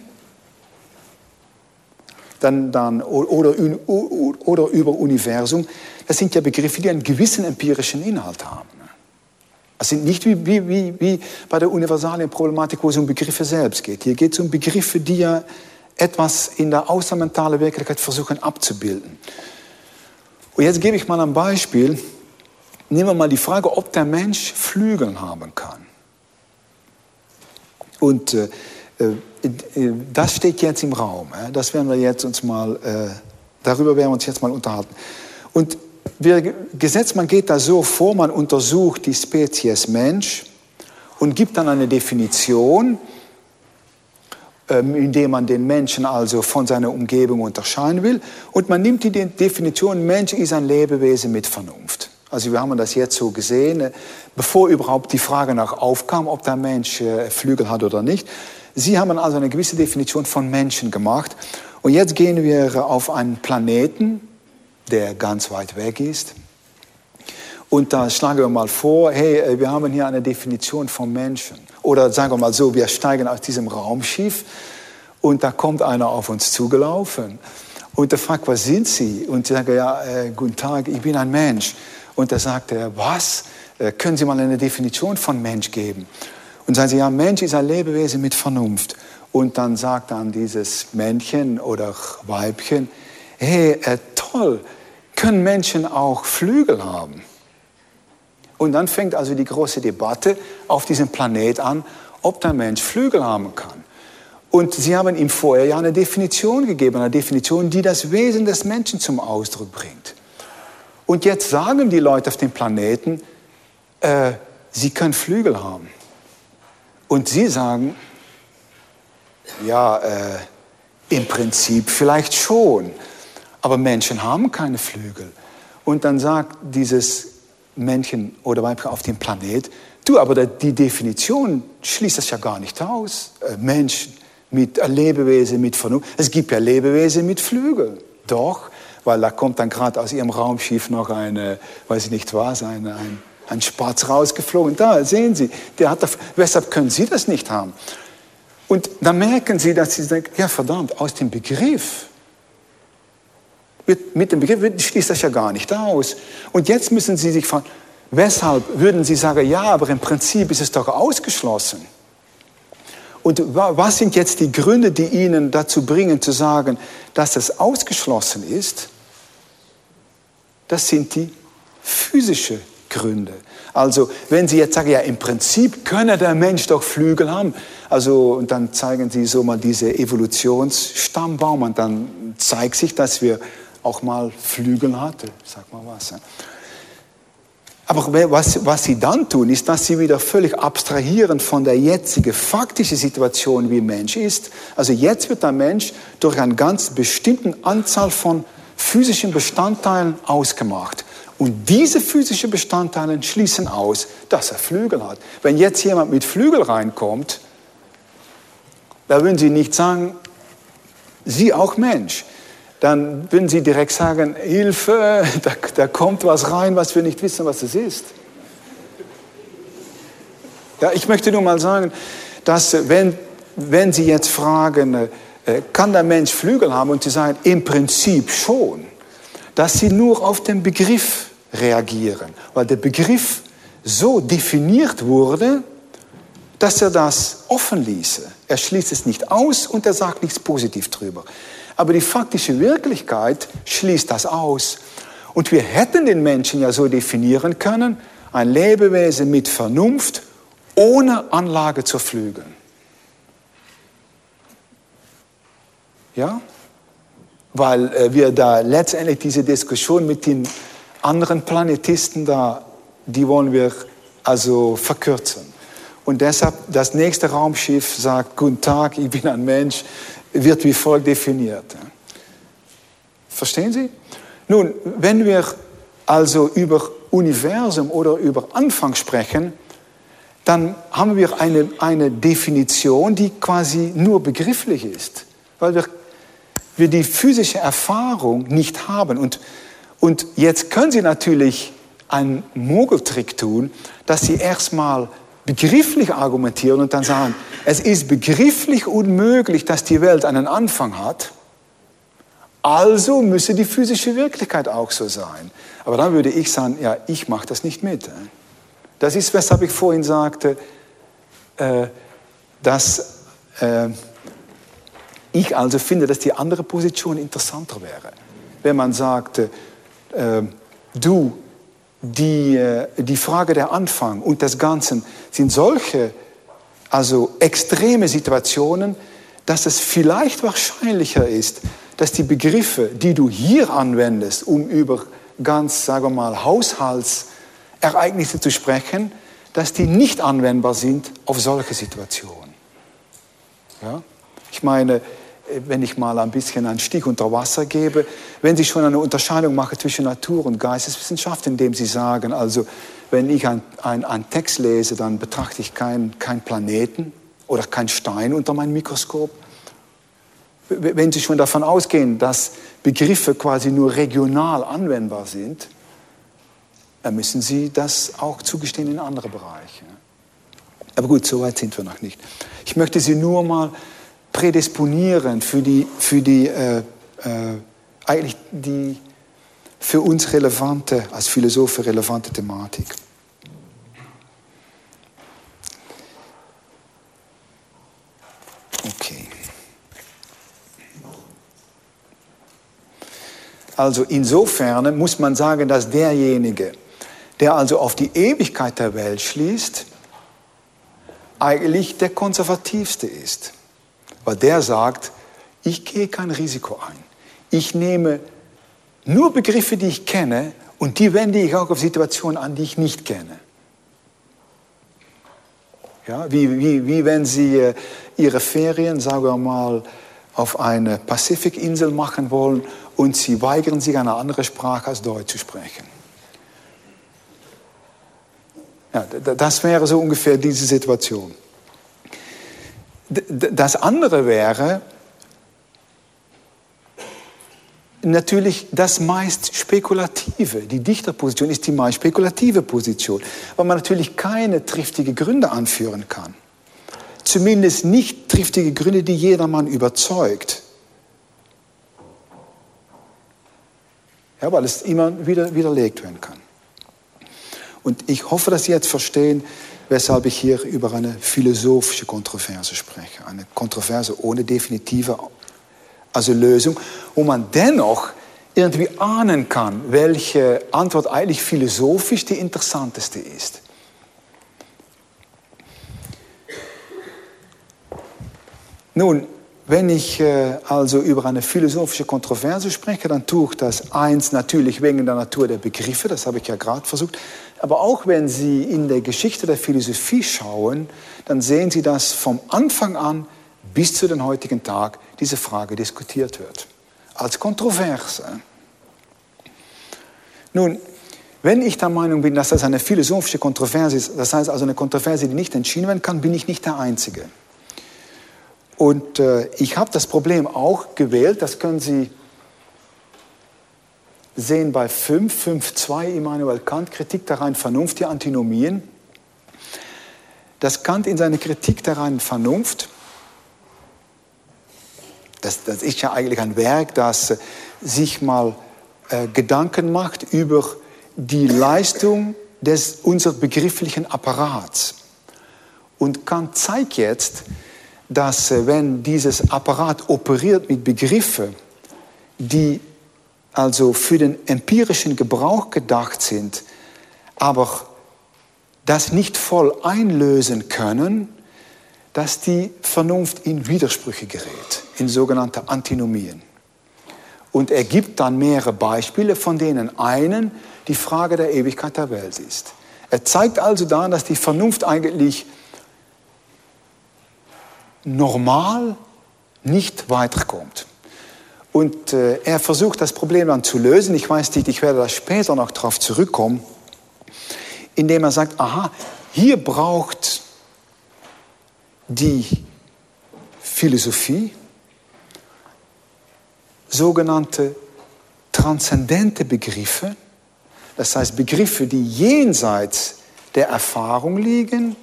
oder über Universum, das sind ja Begriffe, die einen gewissen empirischen Inhalt haben. Das sind nicht wie bei der Universalienproblematik, wo es um Begriffe selbst geht. Hier geht es um Begriffe, die ja etwas in der außermentalen Wirklichkeit versuchen abzubilden. Und jetzt gebe ich mal ein Beispiel. Nehmen wir mal die Frage, ob der Mensch Flügel haben kann. Und das steht jetzt im Raum. Das werden wir jetzt darüber werden wir uns jetzt mal unterhalten. Und man geht da so vor, man untersucht die Spezies Mensch und gibt dann eine Definition, indem man den Menschen also von seiner Umgebung unterscheiden will. Und man nimmt die Definition, Mensch ist ein Lebewesen mit Vernunft. Also wir haben das jetzt so gesehen, bevor überhaupt die Frage nach aufkam, ob der Mensch Flügel hat oder nicht. Sie haben also eine gewisse Definition von Menschen gemacht. Und jetzt gehen wir auf einen Planeten, der ganz weit weg ist. Und da schlagen wir mal vor, hey, wir haben hier eine Definition von Menschen. Oder sagen wir mal so, wir steigen aus diesem Raumschiff und da kommt einer auf uns zugelaufen. Und der fragt, was sind Sie? Und ich sage, ja, guten Tag, ich bin ein Mensch. Und da sagt er, was? Können Sie mal eine Definition von Mensch geben? Und sagen Sie, ja, Mensch ist ein Lebewesen mit Vernunft. Und dann sagt dann dieses Männchen oder Weibchen, hey, toll, können Menschen auch Flügel haben? Und dann fängt also die große Debatte auf diesem Planet an, ob der Mensch Flügel haben kann. Und sie haben ihm vorher ja eine Definition gegeben, eine Definition, die das Wesen des Menschen zum Ausdruck bringt. Und jetzt sagen die Leute auf dem Planeten, sie können Flügel haben. Und sie sagen, ja, im Prinzip vielleicht schon, aber Menschen haben keine Flügel. Und dann sagt dieses Männchen oder Weibchen auf dem Planet, du, aber die Definition schließt das ja gar nicht aus. Mensch mit Lebewesen mit Vernunft. Es gibt ja Lebewesen mit Flügeln. Doch, weil da kommt dann gerade aus ihrem Raumschiff noch eine, weiß ich nicht was, ein Spatz rausgeflogen. Da, sehen Sie, weshalb können Sie das nicht haben? Und dann merken Sie, dass Sie denken, ja verdammt, aus dem Begriff, mit dem Begriff schließt das ja gar nicht aus. Und jetzt müssen Sie sich fragen, weshalb würden Sie sagen, ja, aber im Prinzip ist es doch ausgeschlossen. Und was sind jetzt die Gründe, die Ihnen dazu bringen, zu sagen, dass es ausgeschlossen ist? Das sind die physischen Gründe. Also, wenn Sie jetzt sagen, ja, im Prinzip könne der Mensch doch Flügel haben, also, und dann zeigen Sie so mal diese Evolutionsstammbaum und dann zeigt sich, dass wir auch mal Flügel hatten. Sag mal was. Ja. Aber was sie dann tun, ist, dass sie wieder völlig abstrahieren von der jetzigen faktischen Situation, wie Mensch ist. Also jetzt wird der Mensch durch eine ganz bestimmte Anzahl von physischen Bestandteilen ausgemacht. Und diese physischen Bestandteile schließen aus, dass er Flügel hat. Wenn jetzt jemand mit Flügel reinkommt, da würden Sie nicht sagen, Sie auch Mensch. Dann würden Sie direkt sagen, Hilfe, da kommt was rein, was wir nicht wissen, was es ist. Ja, ich möchte nur mal sagen, dass wenn Sie jetzt fragen, kann der Mensch Flügel haben, und Sie sagen, im Prinzip schon, dass Sie nur auf den Begriff reagieren, weil der Begriff so definiert wurde, dass er das offen ließe. Er schließt es nicht aus und er sagt nichts positiv drüber. Aber die faktische Wirklichkeit schließt das aus. Und wir hätten den Menschen ja so definieren können, ein Lebewesen mit Vernunft, ohne Anlage zu Flügeln. Ja? Weil wir da letztendlich diese Diskussion mit den anderen Planetisten da, die wollen wir also verkürzen. Und deshalb, das nächste Raumschiff sagt, guten Tag, ich bin ein Mensch, wird wie folgt definiert. Verstehen Sie? Nun, wenn wir also über Universum oder über Anfang sprechen, dann haben wir eine Definition, die quasi nur begrifflich ist, weil wir die physische Erfahrung nicht haben. Und jetzt können Sie natürlich einen Mogeltrick tun, dass Sie erstmal begrifflich argumentieren und dann sagen, es ist begrifflich unmöglich, dass die Welt einen Anfang hat, also müsse die physische Wirklichkeit auch so sein. Aber dann würde ich sagen, ja, ich mache das nicht mit. Das ist, weshalb ich vorhin sagte, dass ich also finde, dass die andere Position interessanter wäre. Wenn man sagte, die Frage der Anfang und des Ganzen sind solche, also extreme Situationen, dass es vielleicht wahrscheinlicher ist, dass die Begriffe, die du hier anwendest, um über ganz, sagen wir mal, Haushaltsereignisse zu sprechen, dass die nicht anwendbar sind auf solche Situationen. Ja? Ich meine, wenn ich mal ein bisschen einen Stich unter Wasser gebe, wenn Sie schon eine Unterscheidung machen zwischen Natur- und Geisteswissenschaft, indem Sie sagen, also wenn ich einen Text lese, dann betrachte ich keinen Planeten oder keinen Stein unter meinem Mikroskop. Wenn Sie schon davon ausgehen, dass Begriffe quasi nur regional anwendbar sind, dann müssen Sie das auch zugestehen in andere Bereiche. Aber gut, so weit sind wir noch nicht. Ich möchte Sie nur mal prädisponieren für eigentlich die für uns relevante, als Philosophen relevante Thematik. Okay. Also insofern muss man sagen, dass derjenige, der also auf die Ewigkeit der Welt schließt, eigentlich der konservativste ist. Weil der sagt, ich gehe kein Risiko ein. Ich nehme nur Begriffe, die ich kenne, und die wende ich auch auf Situationen an, die ich nicht kenne. Ja, wie wenn Sie Ihre Ferien, sagen wir mal, auf eine Pazifikinsel machen wollen und Sie weigern sich, eine andere Sprache als Deutsch zu sprechen. Ja, das wäre so ungefähr diese Situation. Das andere wäre natürlich das meist spekulative. Die Dichterposition ist die meist spekulative Position, weil man natürlich keine triftigen Gründe anführen kann. Zumindest nicht triftige Gründe, die jedermann überzeugt. Ja, weil es immer wieder widerlegt werden kann. Und ich hoffe, dass Sie jetzt verstehen, weshalb ich hier über eine philosophische Kontroverse spreche. Eine Kontroverse ohne definitive Lösung, wo man dennoch irgendwie ahnen kann, welche Antwort eigentlich philosophisch die interessanteste ist. Nun, wenn ich also über eine philosophische Kontroverse spreche, dann tue ich das natürlich wegen der Natur der Begriffe, das habe ich ja gerade versucht, aber auch wenn Sie in der Geschichte der Philosophie schauen, dann sehen Sie, dass vom Anfang an bis zu dem heutigen Tag diese Frage diskutiert wird. Als Kontroverse. Nun, wenn ich der Meinung bin, dass das eine philosophische Kontroverse ist, das heißt also eine Kontroverse, die nicht entschieden werden kann, bin ich nicht der Einzige. Und ich habe das Problem auch gewählt, das können Sie sehen bei 5.2 Immanuel Kant, Kritik der reinen Vernunft, die Antinomien. Dass Kant in seiner Kritik der reinen Vernunft, das ist ja eigentlich ein Werk, das sich mal Gedanken macht über die Leistung unseres begrifflichen Apparats. Und Kant zeigt jetzt, dass wenn dieses Apparat operiert mit Begriffen, die also für den empirischen Gebrauch gedacht sind, aber das nicht voll einlösen können, dass die Vernunft in Widersprüche gerät, in sogenannte Antinomien. Und er gibt dann mehrere Beispiele, von denen einen die Frage der Ewigkeit der Welt ist. Er zeigt also daran, dass die Vernunft eigentlich normal nicht weiterkommt. Und er versucht, das Problem dann zu lösen. Ich weiß nicht, ich werde da später noch darauf zurückkommen, indem er sagt, aha, hier braucht die Philosophie sogenannte transzendente Begriffe, das heißt Begriffe, die jenseits der Erfahrung liegen,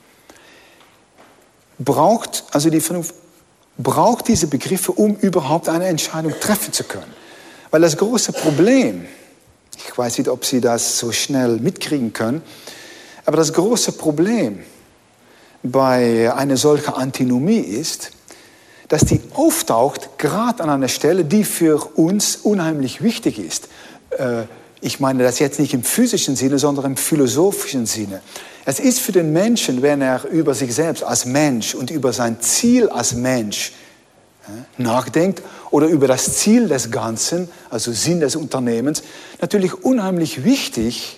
also die Vernunft braucht diese Begriffe, um überhaupt eine Entscheidung treffen zu können. Weil das große Problem, ich weiß nicht, ob Sie das so schnell mitkriegen können, aber das große Problem bei einer solchen Antinomie ist, dass die auftaucht gerade an einer Stelle, die für uns unheimlich wichtig ist. Ich meine das jetzt nicht im physischen Sinne, sondern im philosophischen Sinne. Es ist für den Menschen, wenn er über sich selbst als Mensch und über sein Ziel als Mensch nachdenkt oder über das Ziel des Ganzen, also Sinn des Unternehmens, natürlich unheimlich wichtig,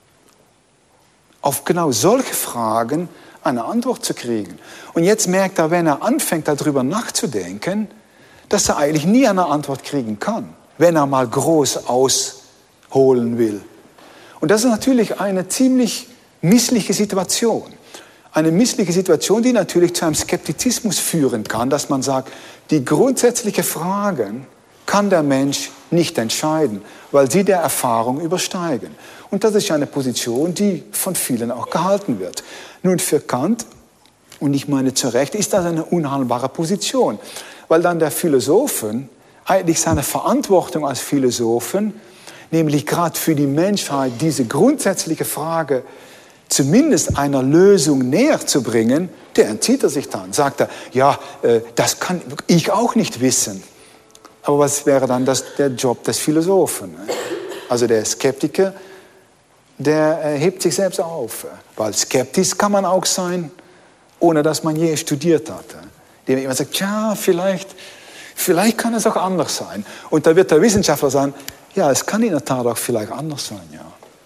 auf genau solche Fragen eine Antwort zu kriegen. Und jetzt merkt er, wenn er anfängt, darüber nachzudenken, dass er eigentlich nie eine Antwort kriegen kann, wenn er mal groß ausholen will. Und das ist natürlich eine ziemlich missliche Situation. Eine missliche Situation, die natürlich zu einem Skeptizismus führen kann, dass man sagt, die grundsätzlichen Fragen kann der Mensch nicht entscheiden, weil sie der Erfahrung übersteigen. Und das ist eine Position, die von vielen auch gehalten wird. Nun für Kant, und ich meine zu Recht, ist das eine unhaltbare Position, weil dann der Philosophen eigentlich seine Verantwortung als Philosophen, nämlich gerade für die Menschheit diese grundsätzliche Frage zumindest einer Lösung näher zu bringen, der entzieht er sich dann. Sagt er, ja, das kann ich auch nicht wissen. Aber was wäre dann der Job des Philosophen? Also der Skeptiker, der hebt sich selbst auf. Weil skeptisch kann man auch sein, ohne dass man je studiert hat. dem immer sagt, ja, vielleicht kann es auch anders sein. Und da wird der Wissenschaftler sagen, ja, es kann in der Tat auch vielleicht anders sein, ja.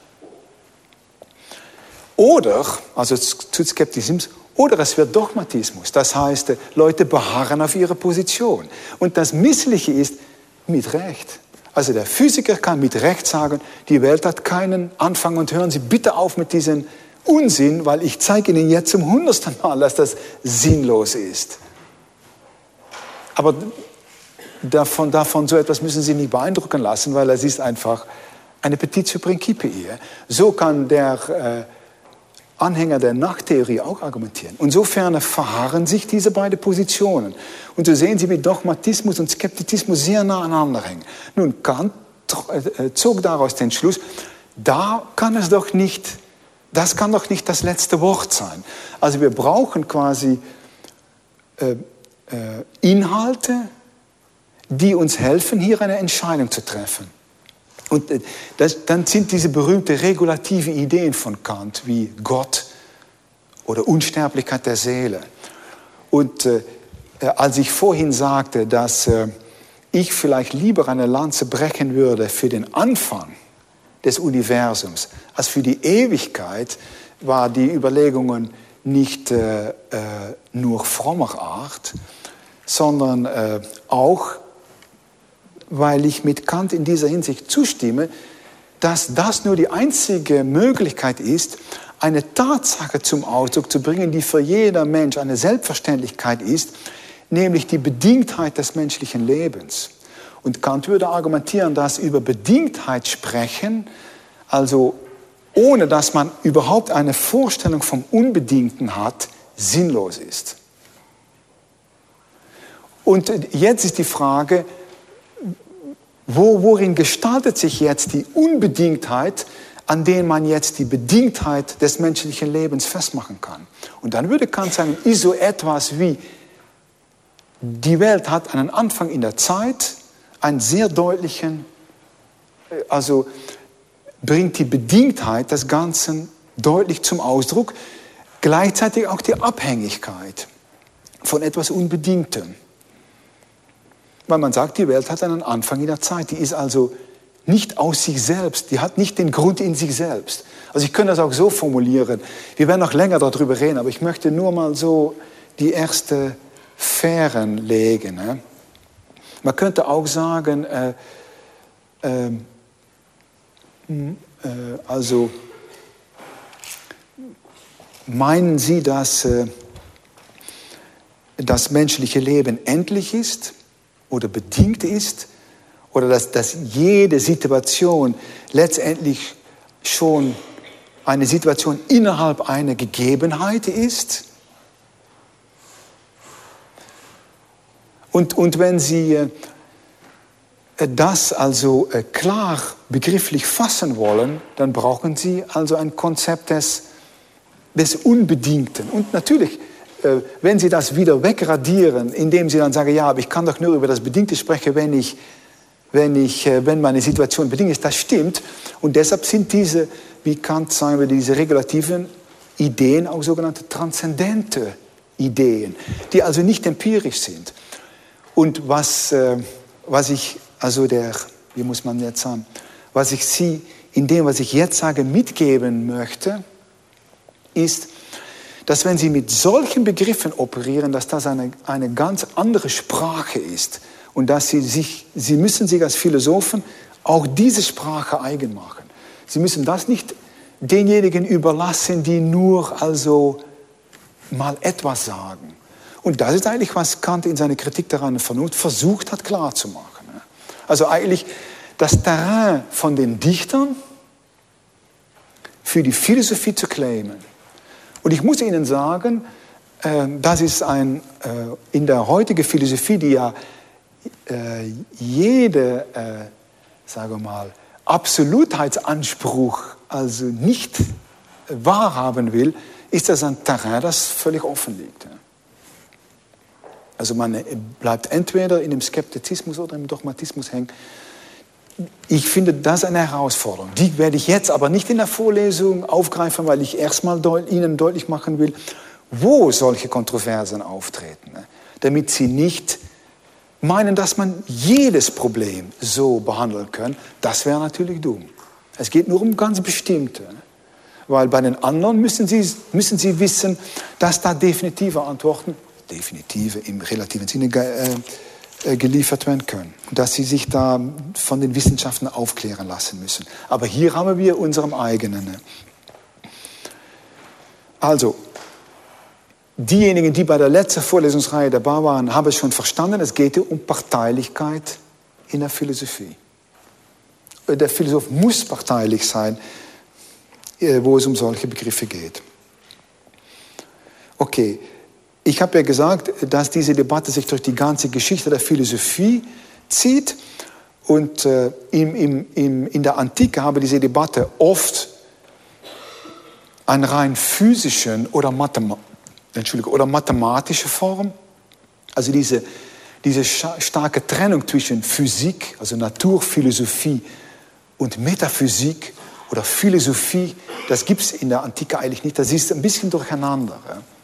Oder, also zu Skeptizismus, oder es wird Dogmatismus. Das heißt, Leute beharren auf ihre Position. Und das Missliche ist, mit Recht. Also der Physiker kann mit Recht sagen, die Welt hat keinen Anfang und hören Sie bitte auf mit diesem Unsinn, weil ich zeige Ihnen jetzt zum 100. Mal, dass das sinnlos ist. Aber davon so etwas müssen Sie nicht beeindrucken lassen, weil es ist einfach eine Petitio Principii. So kann der Anhänger der Nachttheorie auch argumentieren. Insofern verharren sich diese beiden Positionen. Und so sehen Sie, wie Dogmatismus und Skeptizismus sehr nah aneinander hängen. Nun, Kant zog daraus den Schluss, das kann doch nicht das letzte Wort sein. Also wir brauchen quasi Inhalte, die uns helfen, hier eine Entscheidung zu treffen. Und dann sind diese berühmten regulative Ideen von Kant, wie Gott oder Unsterblichkeit der Seele. Und als ich vorhin sagte, dass ich vielleicht lieber eine Lanze brechen würde für den Anfang des Universums als für die Ewigkeit, war die Überlegungen nicht nur frommer Art, sondern auch, weil ich mit Kant in dieser Hinsicht zustimme, dass das nur die einzige Möglichkeit ist, eine Tatsache zum Ausdruck zu bringen, die für jeder Mensch eine Selbstverständlichkeit ist, nämlich die Bedingtheit des menschlichen Lebens. Und Kant würde argumentieren, dass über Bedingtheit sprechen, also ohne dass man überhaupt eine Vorstellung vom Unbedingten hat, sinnlos ist. Und jetzt ist die Frage, worin gestaltet sich jetzt die Unbedingtheit, an der man jetzt die Bedingtheit des menschlichen Lebens festmachen kann? Und dann würde Kant sagen, ist so etwas wie, die Welt hat einen Anfang in der Zeit, einen sehr deutlichen, also bringt die Bedingtheit des Ganzen deutlich zum Ausdruck, gleichzeitig auch die Abhängigkeit von etwas Unbedingtem. Weil man sagt, die Welt hat einen Anfang in der Zeit. Die ist also nicht aus sich selbst. Die hat nicht den Grund in sich selbst. Also ich könnte das auch so formulieren. Wir werden noch länger darüber reden, aber ich möchte nur mal so die erste Sphären legen. Man könnte auch sagen, also meinen Sie, dass das menschliche Leben endlich ist? Oder bedingt ist, oder dass jede Situation letztendlich schon eine Situation innerhalb einer Gegebenheit ist. Und wenn Sie das also klar begrifflich fassen wollen, dann brauchen Sie also ein Konzept des Unbedingten. Und natürlich, wenn Sie das wieder wegradieren, indem Sie dann sagen, ja, aber ich kann doch nur über das Bedingte sprechen, wenn meine Situation bedingt ist, das stimmt. Und deshalb sind diese, wie Kant sagen würde, diese regulativen Ideen auch sogenannte transzendente Ideen, die also nicht empirisch sind. Und was ich, also wie muss man jetzt sagen, was ich Sie in dem, was ich jetzt sage, mitgeben möchte, ist, dass wenn Sie mit solchen Begriffen operieren, dass das eine ganz andere Sprache ist und dass Sie müssen sich als Philosophen auch diese Sprache eigen machen. Sie müssen das nicht denjenigen überlassen, die nur also mal etwas sagen. Und das ist eigentlich, was Kant in seiner Kritik der reinen Vernunft versucht hat klarzumachen. Also eigentlich das Terrain von den Dichtern für die Philosophie zu claimen. Und ich muss Ihnen sagen, das ist in der heutigen Philosophie, die ja jede, sagen wir mal, Absolutheitsanspruch also nicht wahrhaben will, ist das ein Terrain, das völlig offen liegt. Also man bleibt entweder in dem Skeptizismus oder im Dogmatismus hängen. Ich finde das eine Herausforderung. Die werde ich jetzt aber nicht in der Vorlesung aufgreifen, weil ich erstmal Ihnen deutlich machen will, wo solche Kontroversen auftreten. damit sie nicht meinen, dass man jedes Problem so behandeln kann. Das wäre natürlich dumm. Es geht nur um ganz bestimmte. Weil bei den anderen müssen sie wissen, dass da definitive Antworten, definitive im relativen Sinne, geliefert werden können. Und dass sie sich da von den Wissenschaften aufklären lassen müssen. Aber hier haben wir unseren eigenen. Also, diejenigen, die bei der letzten Vorlesungsreihe dabei waren, haben es schon verstanden, es geht hier um Parteilichkeit in der Philosophie. Der Philosoph muss parteilich sein, wo es um solche Begriffe geht. Okay, ich habe ja gesagt, dass diese Debatte sich durch die ganze Geschichte der Philosophie zieht und in der Antike habe diese Debatte oft eine rein physische oder mathematische Form, also diese starke Trennung zwischen Physik, also Naturphilosophie und Metaphysik oder Philosophie, das gibt es in der Antike eigentlich nicht. Das ist ein bisschen durcheinander.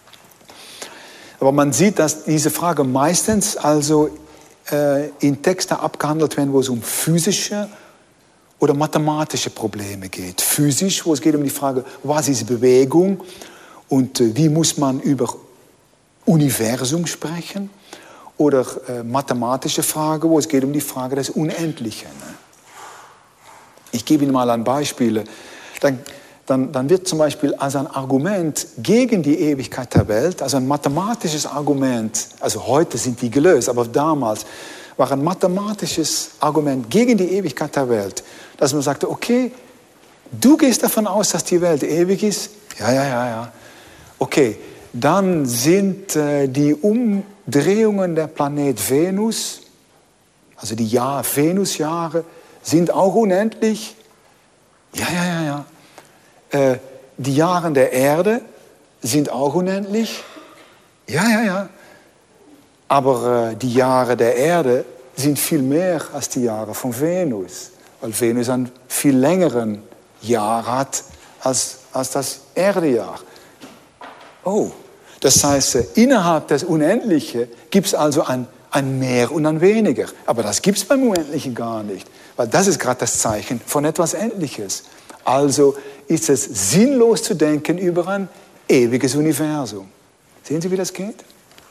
Aber man sieht, dass diese Frage meistens also in Texten abgehandelt werden, wo es um physische oder mathematische Probleme geht. Physisch, wo es geht um die Frage, was ist Bewegung und wie muss man über Universum sprechen. Oder mathematische Frage, wo es geht um die Frage des Unendlichen. Ich gebe Ihnen mal ein Beispiel. Dann wird zum Beispiel als ein Argument gegen die Ewigkeit der Welt, also ein mathematisches Argument, also heute sind die gelöst, aber damals war ein mathematisches Argument gegen die Ewigkeit der Welt, dass man sagte, okay, du gehst davon aus, dass die Welt ewig ist? Ja. Okay, dann sind die Umdrehungen der Planet Venus, also die Venusjahre, sind auch unendlich? Ja. Die Jahre der Erde sind auch unendlich? Ja. Aber die Jahre der Erde sind viel mehr als die Jahre von Venus, weil Venus einen viel längeren Jahr hat als das Erdejahr. Oh, das heißt, innerhalb des Unendlichen gibt es also ein Mehr und ein Weniger. Aber das gibt es beim Unendlichen gar nicht, weil das ist gerade das Zeichen von etwas Endliches. Also ist es sinnlos zu denken über ein ewiges Universum. Sehen Sie, wie das geht?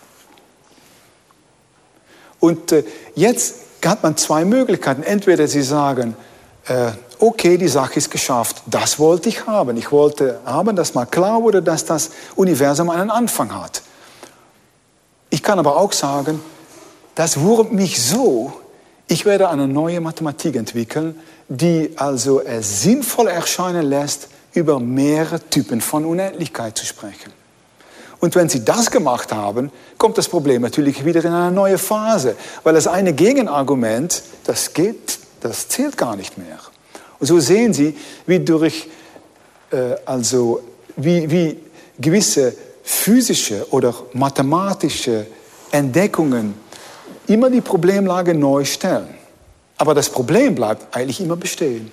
Und jetzt hat man zwei Möglichkeiten. Entweder Sie sagen, okay, die Sache ist geschafft, das wollte ich haben. Ich wollte haben, dass mal klar wurde, dass das Universum einen Anfang hat. Ich kann aber auch sagen, das wurmt mich so, ich werde eine neue Mathematik entwickeln, die also es sinnvoll erscheinen lässt, über mehrere Typen von Unendlichkeit zu sprechen. Und wenn Sie das gemacht haben, kommt das Problem natürlich wieder in eine neue Phase, weil das eine Gegenargument, das zählt gar nicht mehr. Und so sehen Sie, wie wie gewisse physische oder mathematische Entdeckungen immer die Problemlage neu stellen. Aber das Problem bleibt eigentlich immer bestehen.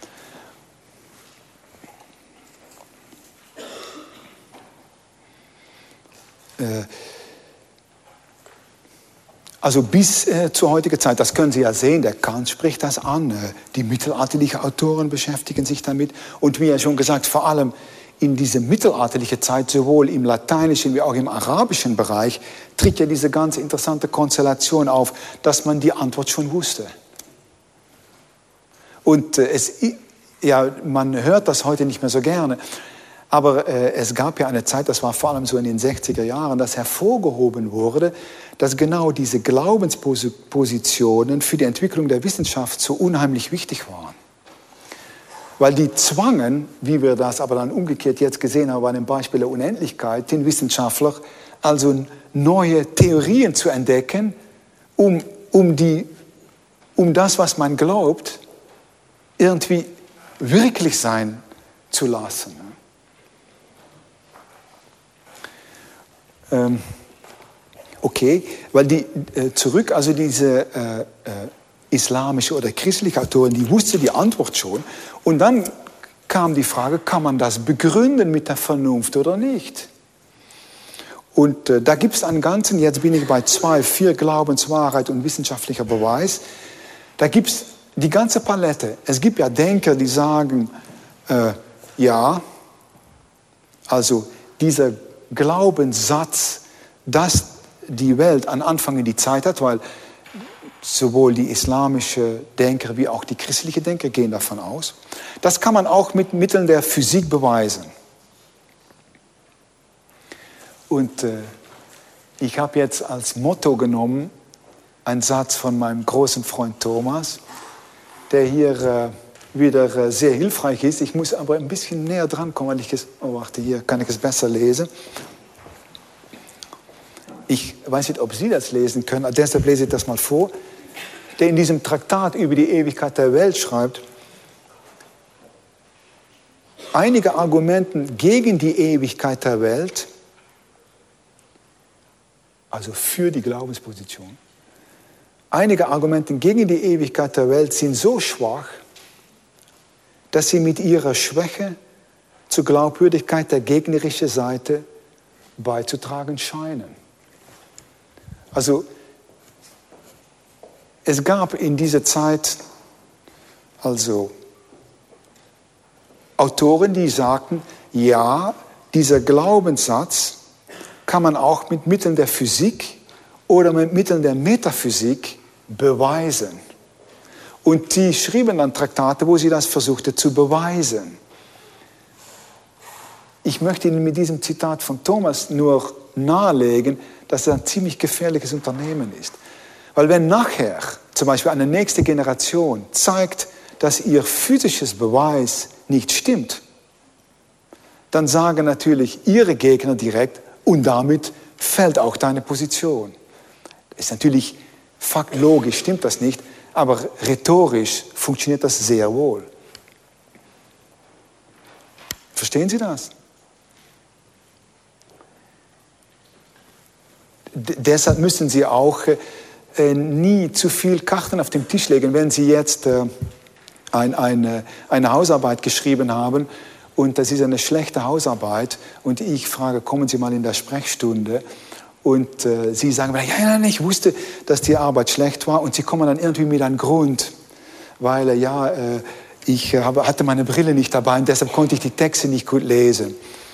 Also bis zur heutigen Zeit, das können Sie ja sehen, der Kant spricht das an, die mittelalterlichen Autoren beschäftigen sich damit und wie ja schon gesagt, vor allem in dieser mittelalterlichen Zeit, sowohl im lateinischen wie auch im arabischen Bereich, tritt ja diese ganz interessante Konstellation auf, dass man die Antwort schon wusste. Und man hört das heute nicht mehr so gerne, aber es gab ja eine Zeit, das war vor allem so in den 60er Jahren, dass hervorgehoben wurde, dass genau diese Glaubenspositionen für die Entwicklung der Wissenschaft so unheimlich wichtig waren. Weil die zwangen, wie wir das aber dann umgekehrt jetzt gesehen haben bei dem Beispiel der Unendlichkeit, den Wissenschaftler also neue Theorien zu entdecken, um das, was man glaubt, irgendwie wirklich sein zu lassen. Okay, weil diese islamische oder christliche Autoren, die wussten die Antwort schon. Und dann kam die Frage, kann man das begründen mit der Vernunft oder nicht? Und da gibt es einen ganzen, jetzt bin ich bei 2, 4, Glaubenswahrheit und wissenschaftlicher Beweis. Da gibt es die ganze Palette. Es gibt ja Denker, die sagen, ja, also dieser Glaubenssatz, dass die Welt einen Anfang in die Zeit hat, weil sowohl die islamische Denker wie auch die christliche Denker gehen davon aus. Das kann man auch mit Mitteln der Physik beweisen. Und ich habe jetzt als Motto genommen einen Satz von meinem großen Freund Thomas, der hier wieder sehr hilfreich ist. Ich muss aber ein bisschen näher dran kommen, weil ich es, oh warte, hier kann ich es besser lesen. Ich weiß nicht, ob Sie das lesen können, deshalb lese ich das mal vor. Der in diesem Traktat über die Ewigkeit der Welt schreibt, einige Argumente gegen die Ewigkeit der Welt, also für die Glaubensposition, einige Argumente gegen die Ewigkeit der Welt sind so schwach, dass sie mit ihrer Schwäche zur Glaubwürdigkeit der gegnerischen Seite beizutragen scheinen. Also es gab in dieser Zeit also Autoren, die sagten, ja, dieser Glaubenssatz kann man auch mit Mitteln der Physik oder mit Mitteln der Metaphysik beweisen. Und die schrieben dann Traktate, wo sie das versuchten zu beweisen. Ich möchte Ihnen mit diesem Zitat von Thomas nur nahelegen, dass es ein ziemlich gefährliches Unternehmen ist. Weil wenn nachher zum Beispiel eine nächste Generation zeigt, dass ihr physisches Beweis nicht stimmt, dann sagen natürlich ihre Gegner direkt, und damit fällt auch deine Position. Ist natürlich logisch, stimmt das nicht, aber rhetorisch funktioniert das sehr wohl. Verstehen Sie das? Deshalb müssen Sie auch nie zu viel Karten auf den Tisch legen, wenn Sie jetzt eine Hausarbeit geschrieben haben und das ist eine schlechte Hausarbeit und ich frage, kommen Sie mal in der Sprechstunde und Sie sagen, ja, ich wusste, dass die Arbeit schlecht war und Sie kommen dann irgendwie mit einem Grund, weil ich hatte meine Brille nicht dabei und deshalb konnte ich die Texte nicht gut lesen.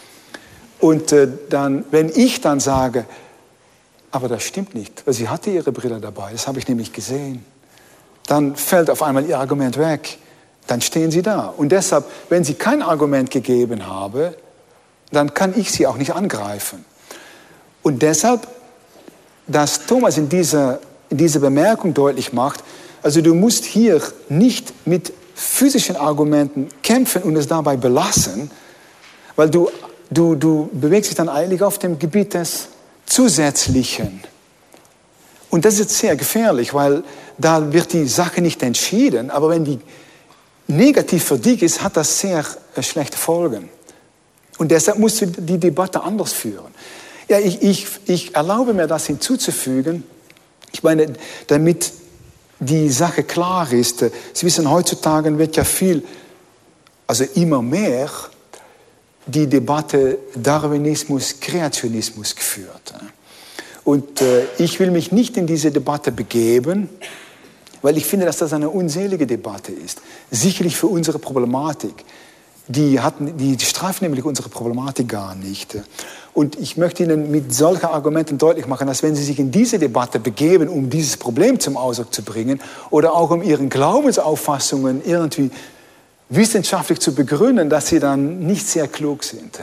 Und dann, wenn ich dann sage, aber das stimmt nicht, weil sie hatte ihre Brille dabei, das habe ich nämlich gesehen. Dann fällt auf einmal ihr Argument weg, dann stehen sie da. Und deshalb, wenn sie kein Argument gegeben habe, dann kann ich sie auch nicht angreifen. Und deshalb, dass Thomas in dieser Bemerkung deutlich macht, also du musst hier nicht mit physischen Argumenten kämpfen und es dabei belassen, weil du bewegst dich dann eigentlich auf dem Gebiet des Zusätzlichen. Und das ist jetzt sehr gefährlich, weil da wird die Sache nicht entschieden, aber wenn die negativ für dich ist, hat das sehr schlechte Folgen. Und deshalb musst du die Debatte anders führen. Ja, ich erlaube mir das hinzuzufügen. Ich meine, damit die Sache klar ist, Sie wissen, heutzutage wird ja viel, also immer mehr, die Debatte Darwinismus, Kreationismus geführt. Und ich will mich nicht in diese Debatte begeben, weil ich finde, dass das eine unselige Debatte ist. Sicherlich für unsere Problematik. Die streifen nämlich unsere Problematik gar nicht. Und ich möchte Ihnen mit solchen Argumenten deutlich machen, dass wenn Sie sich in diese Debatte begeben, um dieses Problem zum Ausdruck zu bringen oder auch um Ihren Glaubensauffassungen irgendwie wissenschaftlich zu begründen, dass sie dann nicht sehr klug sind.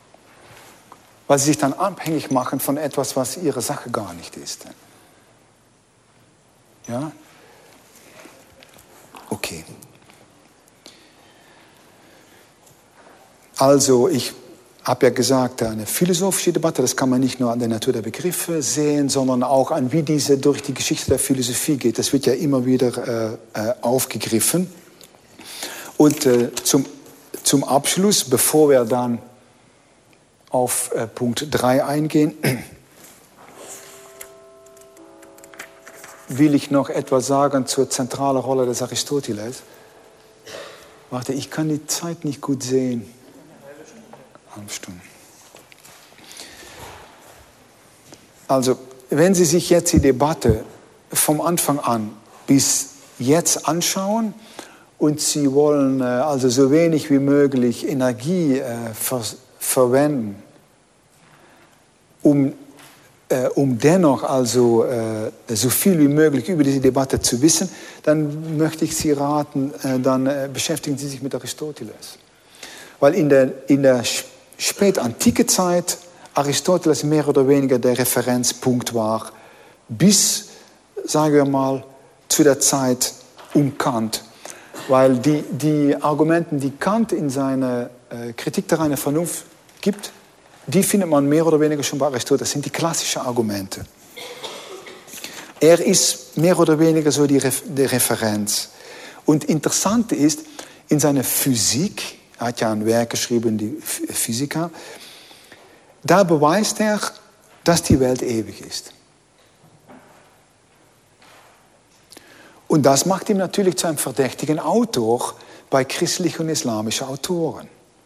Weil sie sich dann abhängig machen von etwas, was ihre Sache gar nicht ist. Ja? Okay. Also, ich habe ja gesagt, eine philosophische Debatte, das kann man nicht nur an der Natur der Begriffe sehen, sondern auch an, wie diese durch die Geschichte der Philosophie geht. Das wird ja immer wieder aufgegriffen. Und zum Abschluss, bevor wir dann auf Punkt 3 eingehen, will ich noch etwas sagen zur zentralen Rolle des Aristoteles. Warte, ich kann die Zeit nicht gut sehen. Halbe Stunde. Also, wenn Sie sich jetzt die Debatte vom Anfang an bis jetzt anschauen und Sie wollen also so wenig wie möglich Energie verwenden, um dennoch also so viel wie möglich über diese Debatte zu wissen, dann möchte ich Sie raten, dann beschäftigen Sie sich mit Aristoteles. Weil in der spätantike Zeit Aristoteles mehr oder weniger der Referenzpunkt war, bis, sagen wir mal, zu der Zeit um Kant. Weil die Argumenten, die Kant in seiner Kritik der reinen Vernunft gibt, die findet man mehr oder weniger schon bei Aristoteles. Das sind die klassischen Argumente. Er ist mehr oder weniger so die Referenz. Und interessant ist, in seiner Physik, er hat ja ein Werk geschrieben, die Physica, da beweist er, dass die Welt ewig ist. Und das macht ihn natürlich zu einem verdächtigen Autor bei christlichen und islamischen Autoren.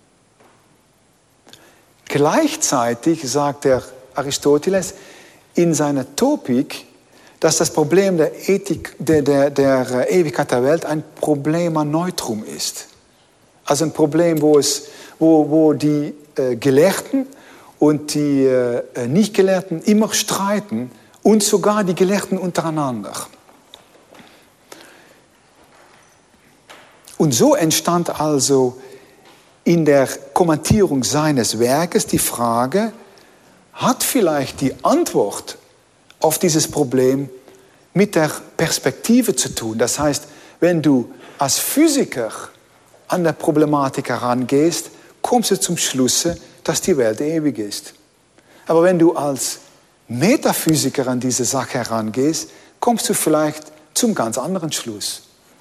Gleichzeitig sagt der Aristoteles in seiner Topik, dass das Problem der Ewigkeit der Welt ein Problema neutrum ist. Also ein Problem, wo die Gelehrten und die Nicht-Gelehrten immer streiten und sogar die Gelehrten untereinander. Und so entstand also in der Kommentierung seines Werkes die Frage, hat vielleicht die Antwort auf dieses Problem mit der Perspektive zu tun? Das heißt, wenn du als Physiker an der Problematik herangehst, kommst du zum Schluss, dass die Welt ewig ist. Aber wenn du als Metaphysiker an diese Sache herangehst, kommst du vielleicht zum ganz anderen Schluss.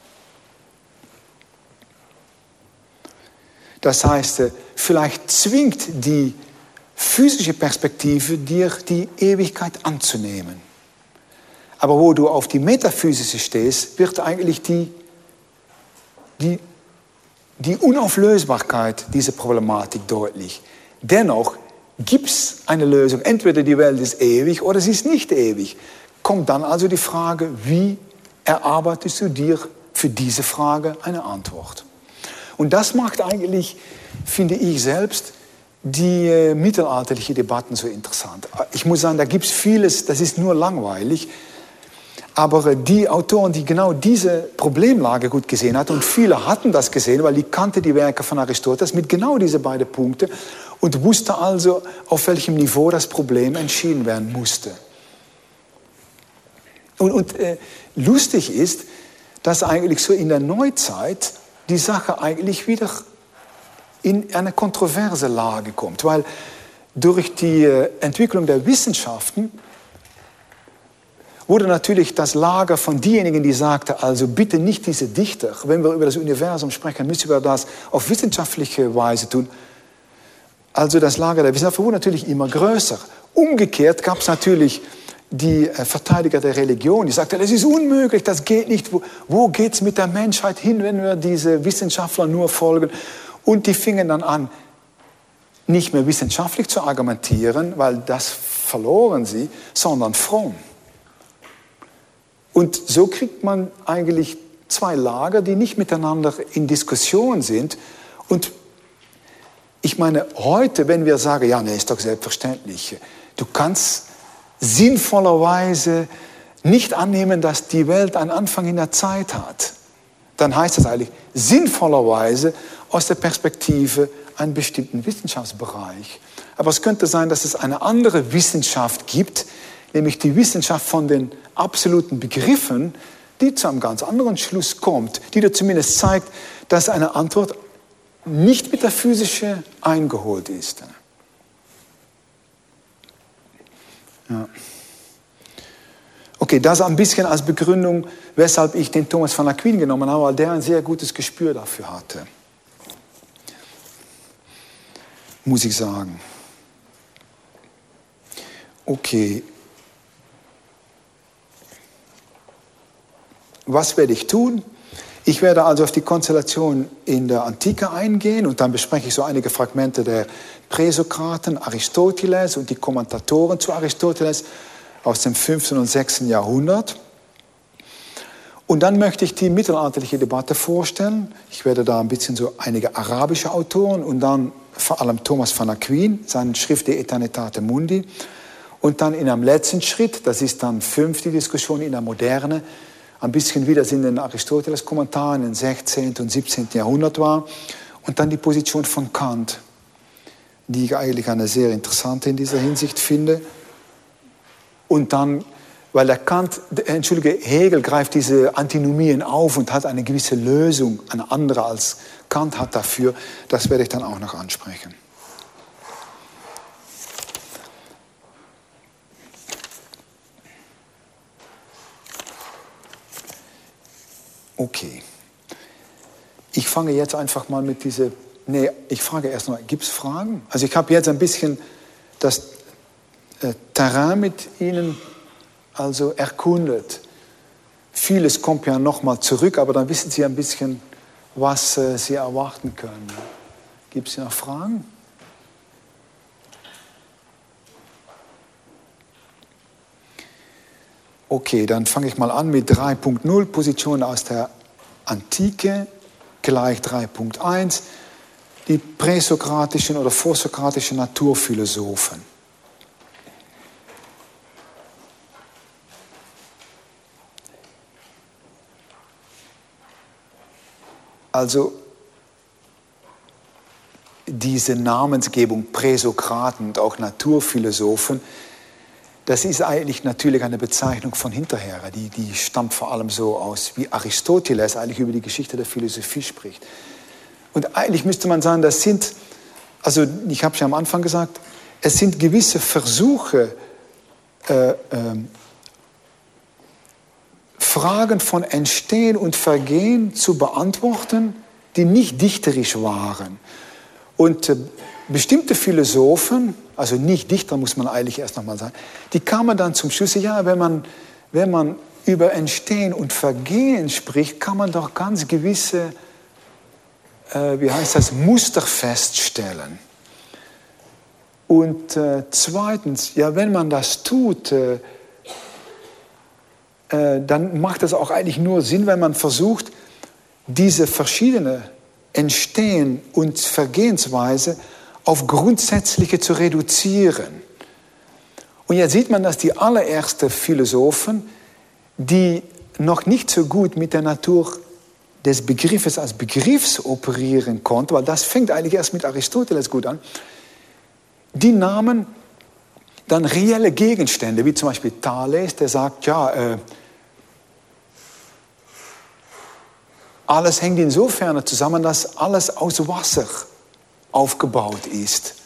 Das heißt, vielleicht zwingt die physische Perspektive dir, die Ewigkeit anzunehmen. Aber wo du auf die Metaphysische stehst, wird eigentlich die Unauflösbarkeit dieser Problematik deutlich. Dennoch gibt es eine Lösung. Entweder die Welt ist ewig oder sie ist nicht ewig. Kommt dann also die Frage, wie erarbeitest du dir für diese Frage eine Antwort? Und das macht eigentlich, finde ich selbst, die mittelalterlichen Debatten so interessant. Ich muss sagen, da gibt es vieles, das ist nur langweilig. Aber die Autoren, die genau diese Problemlage gut gesehen hatten, und viele hatten das gesehen, weil die kannten die Werke von Aristoteles mit genau diese beiden Punkten und wussten also, auf welchem Niveau das Problem entschieden werden musste. Und lustig ist, dass eigentlich so in der Neuzeit die Sache eigentlich wieder in eine kontroverse Lage kommt, weil durch die Entwicklung der Wissenschaften wurde natürlich das Lager von denjenigen, die sagten, also bitte nicht diese Dichter, wenn wir über das Universum sprechen, müssen wir das auf wissenschaftliche Weise tun. Also das Lager der Wissenschaft wurde natürlich immer größer. Umgekehrt gab es natürlich die Verteidiger der Religion, die sagten, das ist unmöglich, das geht nicht. Wo geht es mit der Menschheit hin, wenn wir diese Wissenschaftler nur folgen? Und die fingen dann an, nicht mehr wissenschaftlich zu argumentieren, weil das verloren sie, sondern fromm. Und so kriegt man eigentlich zwei Lager, die nicht miteinander in Diskussion sind. Und ich meine, heute, wenn wir sagen, ja, nee, ist doch selbstverständlich, du kannst sinnvollerweise nicht annehmen, dass die Welt einen Anfang in der Zeit hat, dann heißt das eigentlich sinnvollerweise aus der Perspektive einen bestimmten Wissenschaftsbereich. Aber es könnte sein, dass es eine andere Wissenschaft gibt, nämlich die Wissenschaft von den absoluten Begriffen, die zu einem ganz anderen Schluss kommt, die dir zumindest zeigt, dass eine Antwort nicht mit der physischen eingeholt ist. Ja. Okay, das ein bisschen als Begründung, weshalb ich den Thomas von Aquin genommen habe, weil der ein sehr gutes Gespür dafür hatte. Muss ich sagen. Okay. Was werde ich tun? Ich werde also auf die Konstellation in der Antike eingehen und dann bespreche ich so einige Fragmente der Präsokraten, Aristoteles und die Kommentatoren zu Aristoteles. aus dem 5. und 6. Jahrhundert. Und dann möchte ich die mittelalterliche Debatte vorstellen. Ich werde da ein bisschen so einige arabische Autoren und dann vor allem Thomas van Aquin, seine Schrift De Aeternitate Mundi. Und dann in einem letzten Schritt, das ist dann 5. die Diskussion in der Moderne, ein bisschen wie das in den Aristoteles-Kommentaren im 16. und 17. Jahrhundert war. Und dann die Position von Kant, die ich eigentlich eine sehr interessante in dieser Hinsicht finde. Und dann, weil Hegel greift diese Antinomien auf und hat eine gewisse Lösung, eine andere als Kant hat dafür, das werde ich dann auch noch ansprechen. Okay. Ich fange jetzt einfach mal mit dieser... Nee, ich frage erst mal, gibt es Fragen? Also ich habe jetzt ein bisschen das Terrain mit Ihnen also erkundet. Vieles kommt ja nochmal zurück, aber dann wissen Sie ein bisschen, was Sie erwarten können. Gibt es noch Fragen? Okay, dann fange ich mal an mit 3.0, Position aus der Antike, gleich 3.1, die präsokratischen oder vorsokratischen Naturphilosophen. Also diese Namensgebung Präsokraten und auch Naturphilosophen, das ist eigentlich natürlich eine Bezeichnung von hinterher. Die stammt vor allem so aus, wie Aristoteles eigentlich über die Geschichte der Philosophie spricht. Und eigentlich müsste man sagen, das sind, also ich habe es ja am Anfang gesagt, es sind gewisse Versuche, Fragen von Entstehen und Vergehen zu beantworten, die nicht dichterisch waren. Und bestimmte Philosophen, also nicht Dichter muss man eigentlich erst nochmal sagen, die kamen dann zum Schluss, ja, wenn man über Entstehen und Vergehen spricht, kann man doch ganz gewisse, Muster feststellen. Und zweitens, ja, wenn man das tut, dann macht das auch eigentlich nur Sinn, wenn man versucht, diese verschiedene Entstehen- und Vergehensweise auf grundsätzliche zu reduzieren. Und jetzt sieht man, dass die allerersten Philosophen, die noch nicht so gut mit der Natur des Begriffes als Begriffs operieren konnten, weil das fängt eigentlich erst mit Aristoteles gut an, die nahmen dann reelle Gegenstände, wie zum Beispiel Thales, der sagt, ja, alles hängt insofern zusammen, dass alles aus Wasser aufgebaut ist.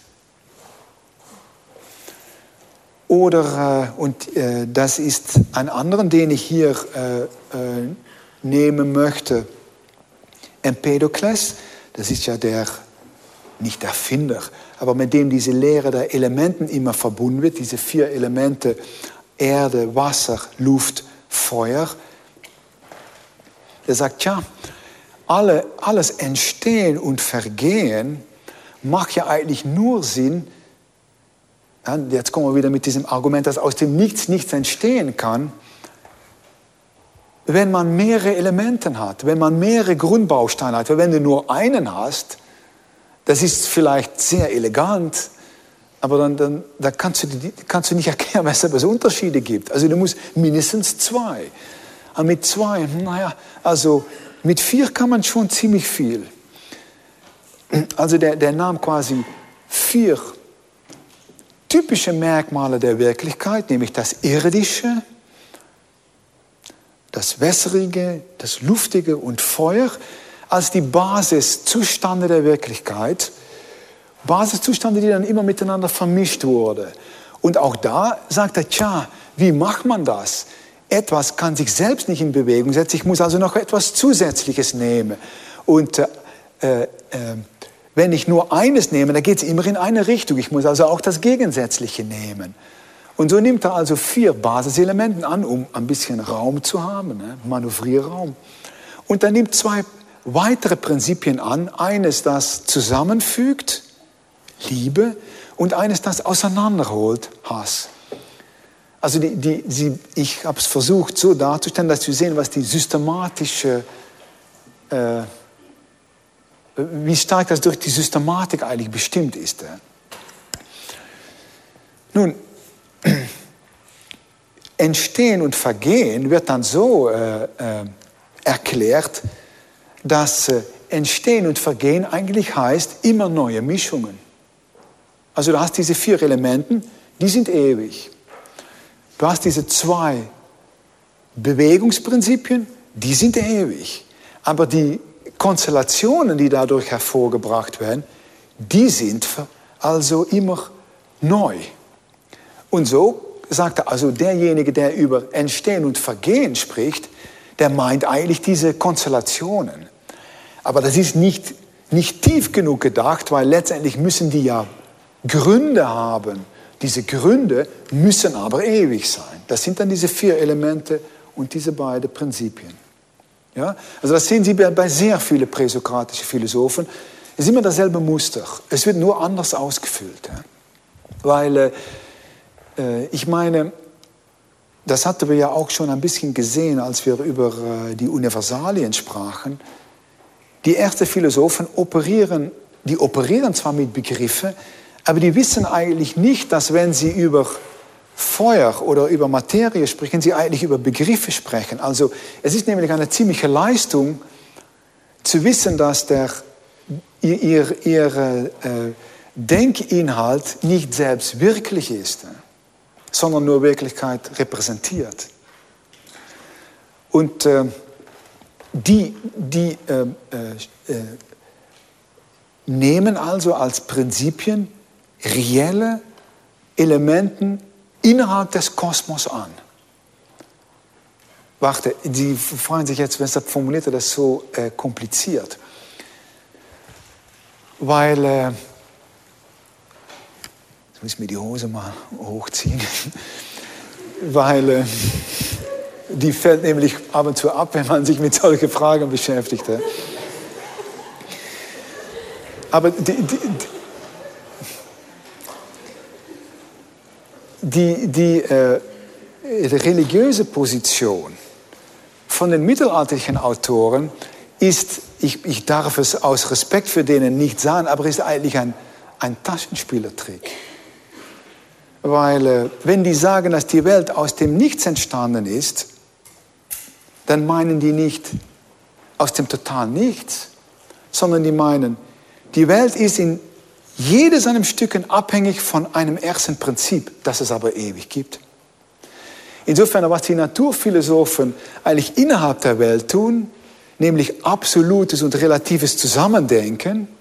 Oder, das ist ein anderer, den ich hier nehmen möchte, Empedokles, das ist ja nicht der Erfinder, aber mit dem diese Lehre der Elementen immer verbunden wird, diese 4 Elemente, Erde, Wasser, Luft, Feuer. Er sagt, ja, alles Entstehen und Vergehen macht ja eigentlich nur Sinn, ja, jetzt kommen wir wieder mit diesem Argument, dass aus dem Nichts nichts entstehen kann, wenn man mehrere Elemente hat, wenn man mehrere Grundbausteine hat. Weil wenn du nur einen hast, das ist vielleicht sehr elegant, aber dann kannst du nicht erklären, weshalb es Unterschiede gibt. Also du musst mindestens 2. Und mit 2, also mit 4 kann man schon ziemlich viel. Also der nahm quasi 4 typische Merkmale der Wirklichkeit, nämlich das Irdische, das Wässrige, das Luftige und Feuer, als die Basiszustände der Wirklichkeit. Basiszustände, die dann immer miteinander vermischt wurden. Und auch da sagt er, tja, wie macht man das? Etwas kann sich selbst nicht in Bewegung setzen, ich muss also noch etwas Zusätzliches nehmen. Und wenn ich nur eines nehme, dann geht es immer in eine Richtung. Ich muss also auch das Gegensätzliche nehmen. Und so nimmt er also 4 Basiselemente an, um ein bisschen Raum zu haben, ne? Manövrierraum. Und er nimmt 2 weitere Prinzipien an. Eines, das zusammenfügt, Liebe, und eines, das auseinanderholt, Hass. Also ich habe es versucht so darzustellen, dass Sie sehen, was die systematische, wie stark das durch die Systematik eigentlich bestimmt ist. Nun, Entstehen und Vergehen wird dann so erklärt, dass Entstehen und Vergehen eigentlich heißt immer neue Mischungen. Also du hast diese 4 Elementen, die sind ewig. Du hast diese 2 Bewegungsprinzipien, die sind ewig. Aber die Konstellationen, die dadurch hervorgebracht werden, die sind also immer neu. Und so sagt er, also derjenige, der über Entstehen und Vergehen spricht, der meint eigentlich diese Konstellationen. Aber das ist nicht tief genug gedacht, weil letztendlich müssen die ja Gründe haben. Diese Gründe müssen aber ewig sein. Das sind dann diese 4 Elemente und diese beiden Prinzipien. Ja? Also das sehen Sie bei sehr vielen präsokratischen Philosophen. Es ist immer dasselbe Muster. Es wird nur anders ausgefüllt. Ja? Weil ich meine, das hatten wir ja auch schon ein bisschen gesehen, als wir über die Universalien sprachen. Die ersten Philosophen operieren zwar mit Begriffen, aber die wissen eigentlich nicht, dass wenn sie über Feuer oder über Materie sprechen, sie eigentlich über Begriffe sprechen. Also es ist nämlich eine ziemliche Leistung, zu wissen, dass ihr Denkinhalt nicht selbst wirklich ist, sondern nur Wirklichkeit repräsentiert. Und die nehmen also als Prinzipien reelle Elemente innerhalb des Kosmos an. Warte, Sie fragen sich jetzt, weshalb formuliert er das so kompliziert? Weil, jetzt muss ich mir die Hose mal hochziehen, weil die fällt nämlich ab und zu ab, wenn man sich mit solchen Fragen beschäftigt. Aber die religiöse Position von den mittelalterlichen Autoren ist, ich darf es aus Respekt für denen nicht sagen, aber ist eigentlich ein Taschenspielertrick. Weil wenn die sagen, dass die Welt aus dem Nichts entstanden ist, dann meinen die nicht aus dem totalen Nichts, sondern die meinen, die Welt ist in jedem seinem Stücken abhängig von einem ersten Prinzip, das es aber ewig gibt. Insofern, was die Naturphilosophen eigentlich innerhalb der Welt tun, nämlich absolutes und relatives Zusammendenken,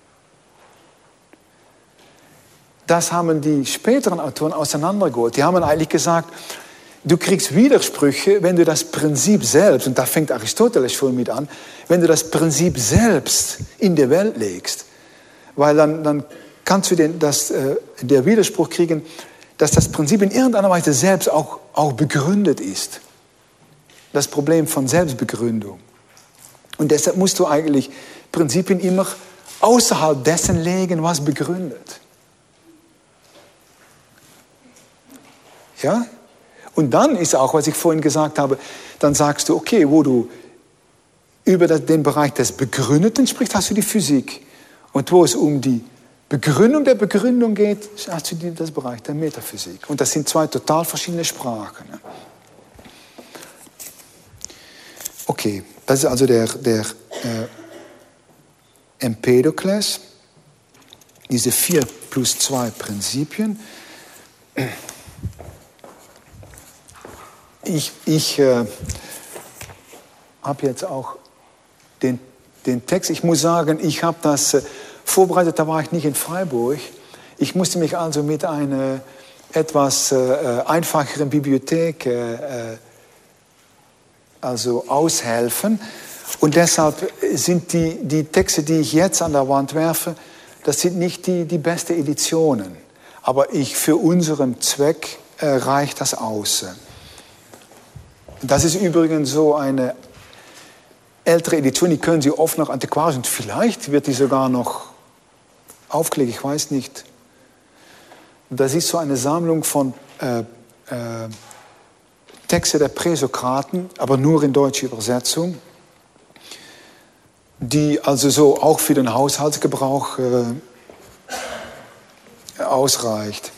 das haben die späteren Autoren auseinandergeholt. Die haben eigentlich gesagt, du kriegst Widersprüche, wenn du das Prinzip selbst, und da fängt Aristoteles schon mit an, wenn du das Prinzip selbst in die Welt legst. Weil dann kannst du der Widerspruch kriegen, dass das Prinzip in irgendeiner Weise selbst auch begründet ist. Das Problem von Selbstbegründung. Und deshalb musst du eigentlich Prinzipien immer außerhalb dessen legen, was begründet. Ja? Und dann ist auch, was ich vorhin gesagt habe, dann sagst du, okay, wo du über den Bereich des Begründeten sprichst, hast du die Physik. Und wo es um die Begründung der Begründung geht, hast du das Bereich der Metaphysik. Und das sind 2 total verschiedene Sprachen. Okay, das ist also der Empedokles, diese 4+2 Prinzipien. Ich habe jetzt auch den Text, ich muss sagen, ich habe das vorbereitet, da war ich nicht in Freiburg. Ich musste mich also mit einer etwas einfacheren Bibliothek also aushelfen. Und deshalb sind die Texte, die ich jetzt an der Wand werfe, das sind nicht die besten Editionen. Aber für unseren Zweck reicht das aus. Das ist übrigens so eine ältere Edition, die können Sie oft noch antiquarisch und vielleicht wird die sogar noch aufgelegt, ich weiß nicht. Das ist so eine Sammlung von Texte der Präsokraten, aber nur in deutscher Übersetzung, die also so auch für den Haushaltsgebrauch ausreicht.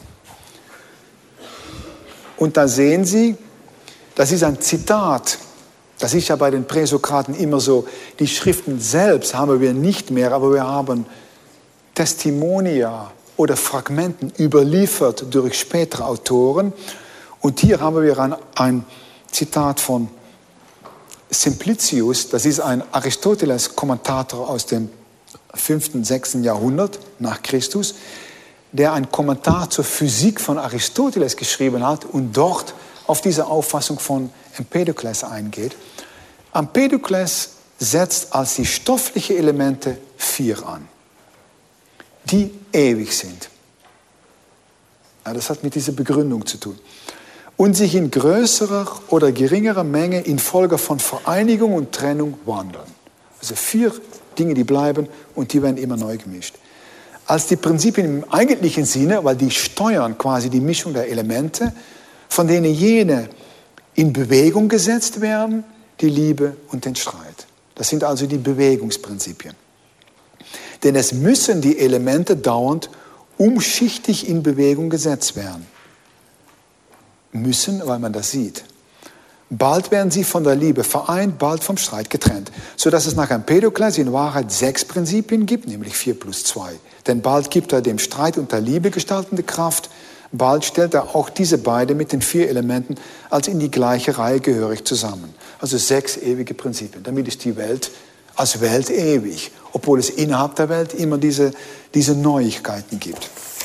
Und da sehen Sie, das ist ein Zitat. Das ist ja bei den Präsokraten immer so. Die Schriften selbst haben wir nicht mehr, aber wir haben Testimonia oder Fragmenten überliefert durch spätere Autoren. Und hier haben wir ein Zitat von Simplicius, das ist ein Aristoteles-Kommentator aus dem 5. und 6. Jahrhundert nach Christus, der einen Kommentar zur Physik von Aristoteles geschrieben hat und dort auf diese Auffassung von Empedokles eingeht. Empedokles setzt als die stofflichen Elemente 4 an, die ewig sind. Ja, das hat mit dieser Begründung zu tun. Und sich in größerer oder geringerer Menge infolge von Vereinigung und Trennung wandeln. Also 4 Dinge, die bleiben und die werden immer neu gemischt. Als die Prinzipien im eigentlichen Sinne, weil die steuern quasi die Mischung der Elemente, von denen jene in Bewegung gesetzt werden, die Liebe und den Streit. Das sind also die Bewegungsprinzipien. Denn es müssen die Elemente dauernd umschichtig in Bewegung gesetzt werden. Müssen, weil man das sieht. Bald werden sie von der Liebe vereint, bald vom Streit getrennt. Sodass es nach Empedokles in Wahrheit 6 Prinzipien gibt, nämlich 4 plus 2. Denn bald gibt er dem Streit und der Liebe gestaltende Kraft, bald stellt er auch diese beiden mit den 4 Elementen als in die gleiche Reihe gehörig zusammen. Also 6 ewige Prinzipien. Damit ist die Welt als Welt ewig, obwohl es innerhalb der Welt immer diese Neuigkeiten gibt.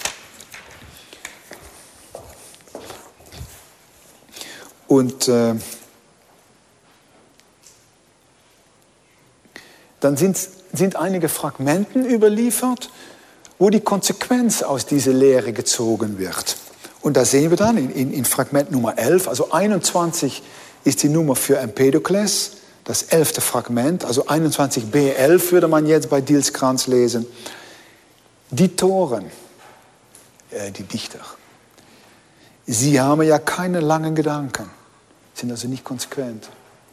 Und dann sind einige Fragmenten überliefert, wo die Konsequenz aus dieser Lehre gezogen wird. Und da sehen wir dann in Fragment Nummer 11, also 21 ist die Nummer für Empedokles, das 11. Fragment, also 21b11 würde man jetzt bei Diels-Krantz lesen. Die Toren, die Dichter, sie haben ja keine langen Gedanken, sind also nicht konsequent.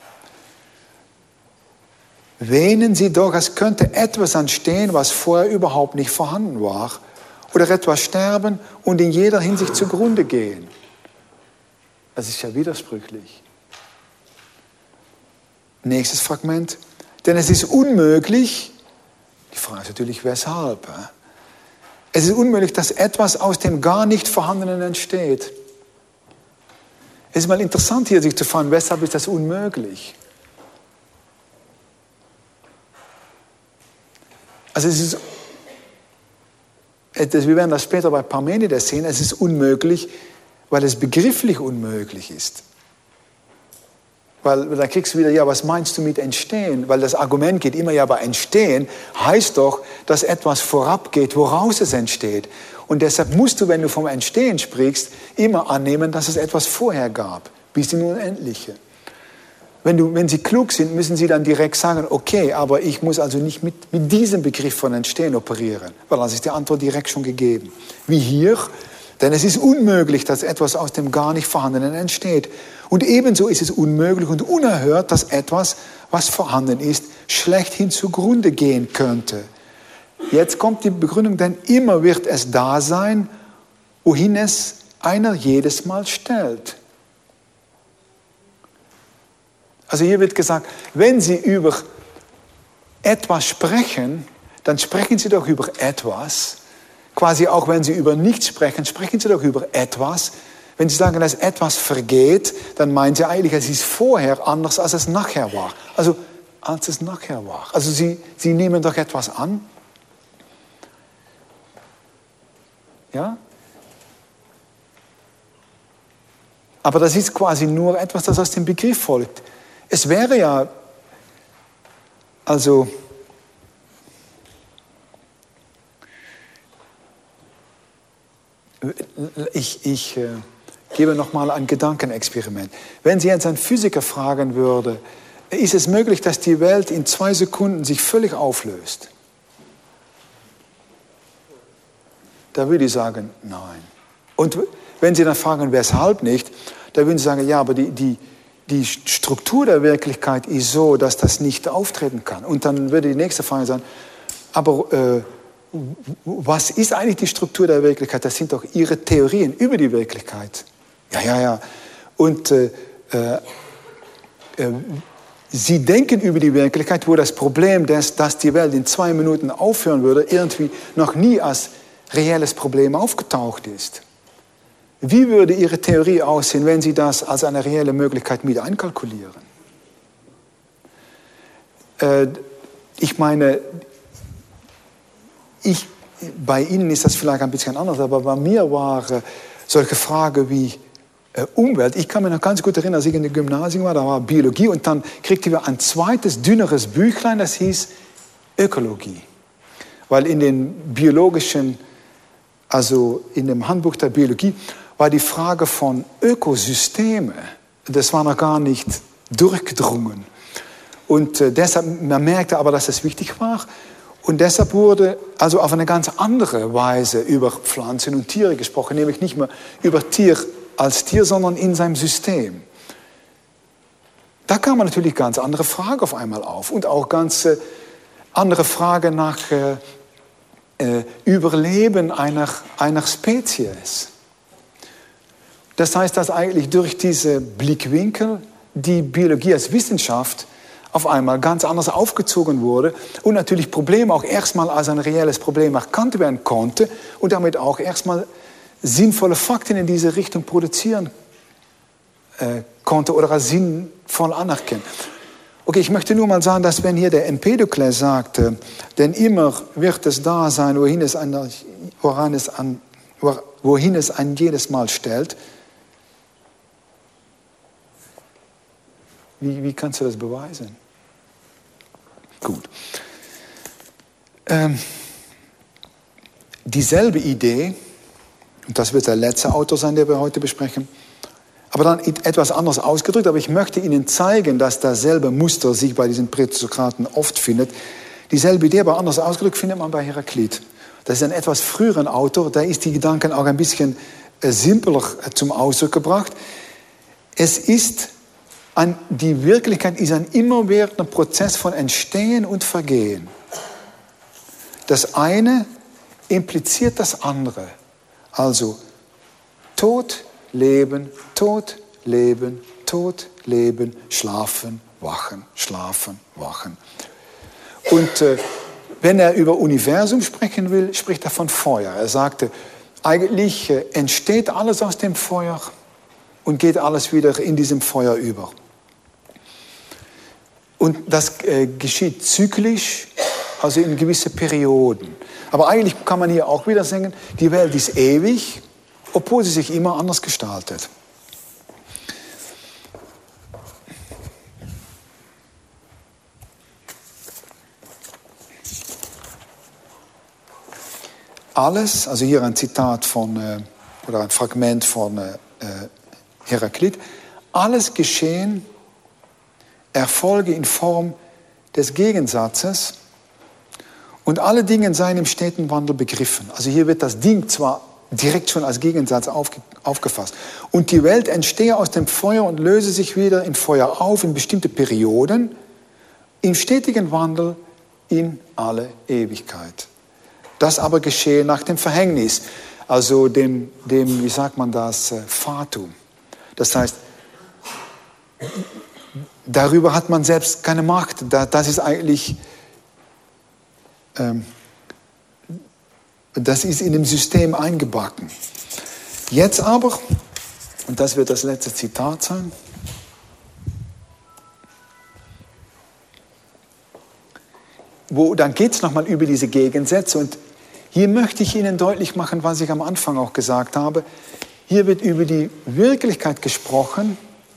Wähnen sie doch, es könnte etwas entstehen, was vorher überhaupt nicht vorhanden war, oder etwas sterben und in jeder Hinsicht zugrunde gehen. Das ist ja widersprüchlich. Nächstes Fragment. Denn es ist unmöglich, die Frage ist natürlich, weshalb? Es ist unmöglich, dass etwas aus dem gar nicht Vorhandenen entsteht. Es ist mal interessant hier sich zu fragen, weshalb ist das unmöglich? Also wir werden das später bei Parmenides sehen, es ist unmöglich, weil es begrifflich unmöglich ist. Weil dann kriegst du wieder, ja, was meinst du mit entstehen? Weil das Argument geht immer, ja, aber entstehen heißt doch, dass etwas vorabgeht, woraus es entsteht. Und deshalb musst du, wenn du vom Entstehen sprichst, immer annehmen, dass es etwas vorher gab, bis in Unendliche. Wenn sie klug sind, müssen sie dann direkt sagen, okay, aber ich muss also nicht mit diesem Begriff von Entstehen operieren, weil das ist die Antwort direkt schon gegeben. Wie hier, denn es ist unmöglich, dass etwas aus dem gar nicht Vorhandenen entsteht. Und ebenso ist es unmöglich und unerhört, dass etwas, was vorhanden ist, schlechthin zugrunde gehen könnte. Jetzt kommt die Begründung, denn immer wird es da sein, wohin es einer jedes Mal stellt. Also hier wird gesagt, wenn Sie über etwas sprechen, dann sprechen Sie doch über etwas. Quasi auch wenn Sie über nichts sprechen, sprechen Sie doch über etwas. Wenn Sie sagen, dass etwas vergeht, dann meinen Sie eigentlich, es ist vorher anders, als es nachher war. Also als es nachher war. Also Sie nehmen doch etwas an. Ja? Aber das ist quasi nur etwas, das aus dem Begriff folgt. Es wäre ja, also, ich gebe nochmal ein Gedankenexperiment. Wenn Sie jetzt einen Physiker fragen würde, ist es möglich, dass die Welt in 2 Sekunden sich völlig auflöst? Da würde ich sagen, nein. Und wenn Sie dann fragen, weshalb nicht, dann würden Sie sagen, ja, aber die Struktur der Wirklichkeit ist so, dass das nicht auftreten kann. Und dann würde die nächste Frage sein, aber was ist eigentlich die Struktur der Wirklichkeit? Das sind doch Ihre Theorien über die Wirklichkeit. Ja. Und Sie denken über die Wirklichkeit, wo das Problem, dass die Welt in 2 Minuten aufhören würde, irgendwie noch nie als reelles Problem aufgetaucht ist. Wie würde Ihre Theorie aussehen, wenn Sie das als eine reelle Möglichkeit mit einkalkulieren? Ich meine, bei Ihnen ist das vielleicht ein bisschen anders, aber bei mir war solche Fragen wie Umwelt. Ich kann mich noch ganz gut erinnern, als ich in der Gymnasium war, da war Biologie und dann kriegten wir ein zweites, dünneres Büchlein, das hieß Ökologie. Weil in den biologischen, also in dem Handbuch der Biologie, war die Frage von Ökosysteme, das war noch gar nicht durchgedrungen. Und deshalb, man merkte aber, dass es wichtig war. Und deshalb wurde also auf eine ganz andere Weise über Pflanzen und Tiere gesprochen, nämlich nicht mehr über Tier als Tier, sondern in seinem System. Da kam natürlich ganz andere Fragen auf einmal auf und auch ganz andere Fragen nach Überleben einer Spezies. Das heißt, dass eigentlich durch diese Blickwinkel die Biologie als Wissenschaft auf einmal ganz anders aufgezogen wurde und natürlich Probleme auch erstmal als ein reelles Problem erkannt werden konnte und damit auch erstmal sinnvolle Fakten in diese Richtung produzieren konnte oder als sinnvoll anerkennen. Okay, ich möchte nur mal sagen, dass wenn hier der Empedokles sagte, denn immer wird es da sein, wohin es ein jedes Mal stellt, wie kannst du das beweisen? Gut. Dieselbe Idee, und das wird der letzte Autor sein, den wir heute besprechen, aber dann etwas anders ausgedrückt, aber ich möchte Ihnen zeigen, dass dasselbe Muster sich bei diesen Präsokraten oft findet. Dieselbe Idee, aber anders ausgedrückt, findet man bei Heraklit. Das ist ein etwas früheren Autor, da ist die Gedanken auch ein bisschen simpler zum Ausdruck gebracht. Die Wirklichkeit ist ein immerwährender Prozess von Entstehen und Vergehen. Das eine impliziert das andere. Also Tod, Leben, Tod, Leben, Tod, Leben, Schlafen, Wachen, Schlafen, Wachen. Und wenn er über Universum sprechen will, spricht er von Feuer. Er sagte, eigentlich entsteht alles aus dem Feuer und geht alles wieder in diesem Feuer über. Und das geschieht zyklisch, also in gewisse Perioden. Aber eigentlich kann man hier auch wieder sagen, die Welt ist ewig, obwohl sie sich immer anders gestaltet. Alles, also hier ein Zitat oder ein Fragment von Heraklit, alles Geschehen erfolge in Form des Gegensatzes und alle Dinge seien im steten Wandel begriffen. Also hier wird das Ding zwar direkt schon als Gegensatz aufgefasst. Und die Welt entstehe aus dem Feuer und löse sich wieder im Feuer auf in bestimmte Perioden, im stetigen Wandel in alle Ewigkeit. Das aber geschehe nach dem Verhängnis, also dem wie sagt man das, Fatum. Das heißt, darüber hat man selbst keine Macht. Das ist eigentlich, das ist in dem System eingebacken. Jetzt aber, und das wird das letzte Zitat sein, dann geht es nochmal über diese Gegensätze und hier möchte ich Ihnen deutlich machen, was ich am Anfang auch gesagt habe. Hier wird über die Wirklichkeit gesprochen,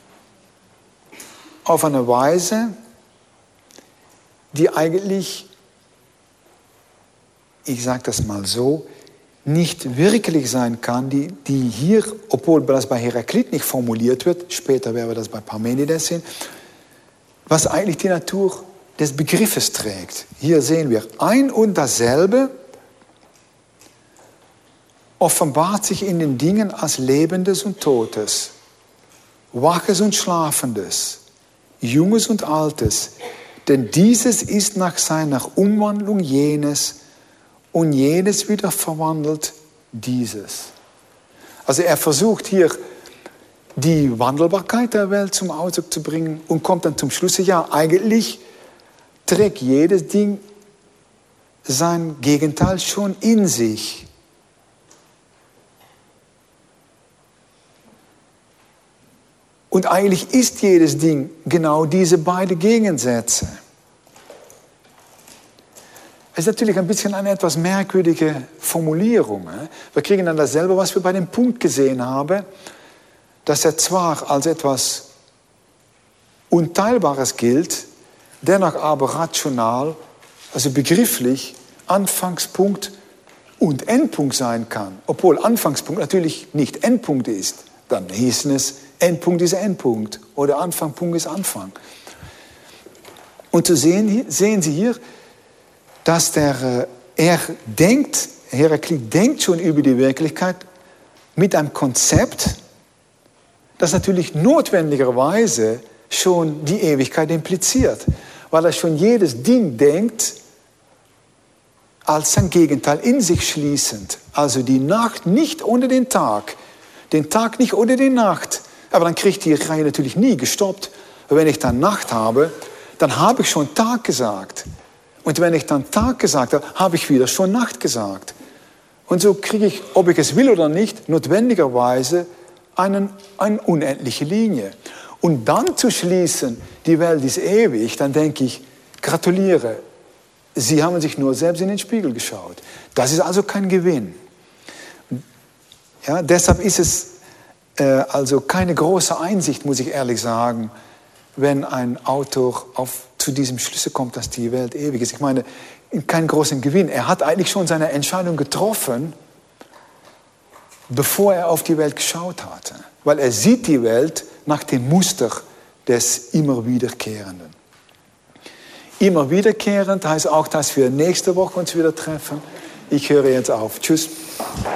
auf eine Weise, die eigentlich, ich sage das mal so, nicht wirklich sein kann, die hier, obwohl das bei Heraklit nicht formuliert wird, später werden wir das bei Parmenides sehen, was eigentlich die Natur des Begriffes trägt. Hier sehen wir ein und dasselbe, offenbart sich in den Dingen als Lebendes und Totes, Waches und Schlafendes, Junges und Altes, denn dieses ist nach seiner Umwandlung jenes und jenes wieder verwandelt dieses. Also er versucht hier die Wandelbarkeit der Welt zum Ausdruck zu bringen und kommt dann zum Schluss, ja, eigentlich trägt jedes Ding sein Gegenteil schon in sich. Und eigentlich ist jedes Ding genau diese beiden Gegensätze. Es ist natürlich ein bisschen eine etwas merkwürdige Formulierung. Wir kriegen dann dasselbe, was wir bei dem Punkt gesehen haben, dass er zwar als etwas Unteilbares gilt, dennoch aber rational, also begrifflich, Anfangspunkt und Endpunkt sein kann. Obwohl Anfangspunkt natürlich nicht Endpunkt ist. Dann hieß es, Endpunkt ist Endpunkt oder Anfangpunkt ist Anfang. Und so sehen Sie hier, dass Heraklit denkt schon über die Wirklichkeit mit einem Konzept, das natürlich notwendigerweise schon die Ewigkeit impliziert, weil er schon jedes Ding denkt als sein Gegenteil in sich schließend. Also die Nacht nicht ohne den Tag nicht ohne die Nacht. Aber dann kriegt die Reihe natürlich nie gestoppt. Wenn ich dann Nacht habe, dann habe ich schon Tag gesagt. Und wenn ich dann Tag gesagt habe, habe ich wieder schon Nacht gesagt. Und so kriege ich, ob ich es will oder nicht, notwendigerweise eine unendliche Linie. Und dann zu schließen, die Welt ist ewig, dann denke ich, gratuliere, Sie haben sich nur selbst in den Spiegel geschaut. Das ist also kein Gewinn. Ja, deshalb ist es also keine große Einsicht, muss ich ehrlich sagen, wenn ein Autor zu diesem Schlüsse kommt, dass die Welt ewig ist. Ich meine, keinen großen Gewinn. Er hat eigentlich schon seine Entscheidung getroffen, bevor er auf die Welt geschaut hatte. Weil er sieht die Welt nach dem Muster des immer Wiederkehrenden. Immer wiederkehrend heißt auch, dass wir nächste Woche uns wieder treffen. Ich höre jetzt auf. Tschüss.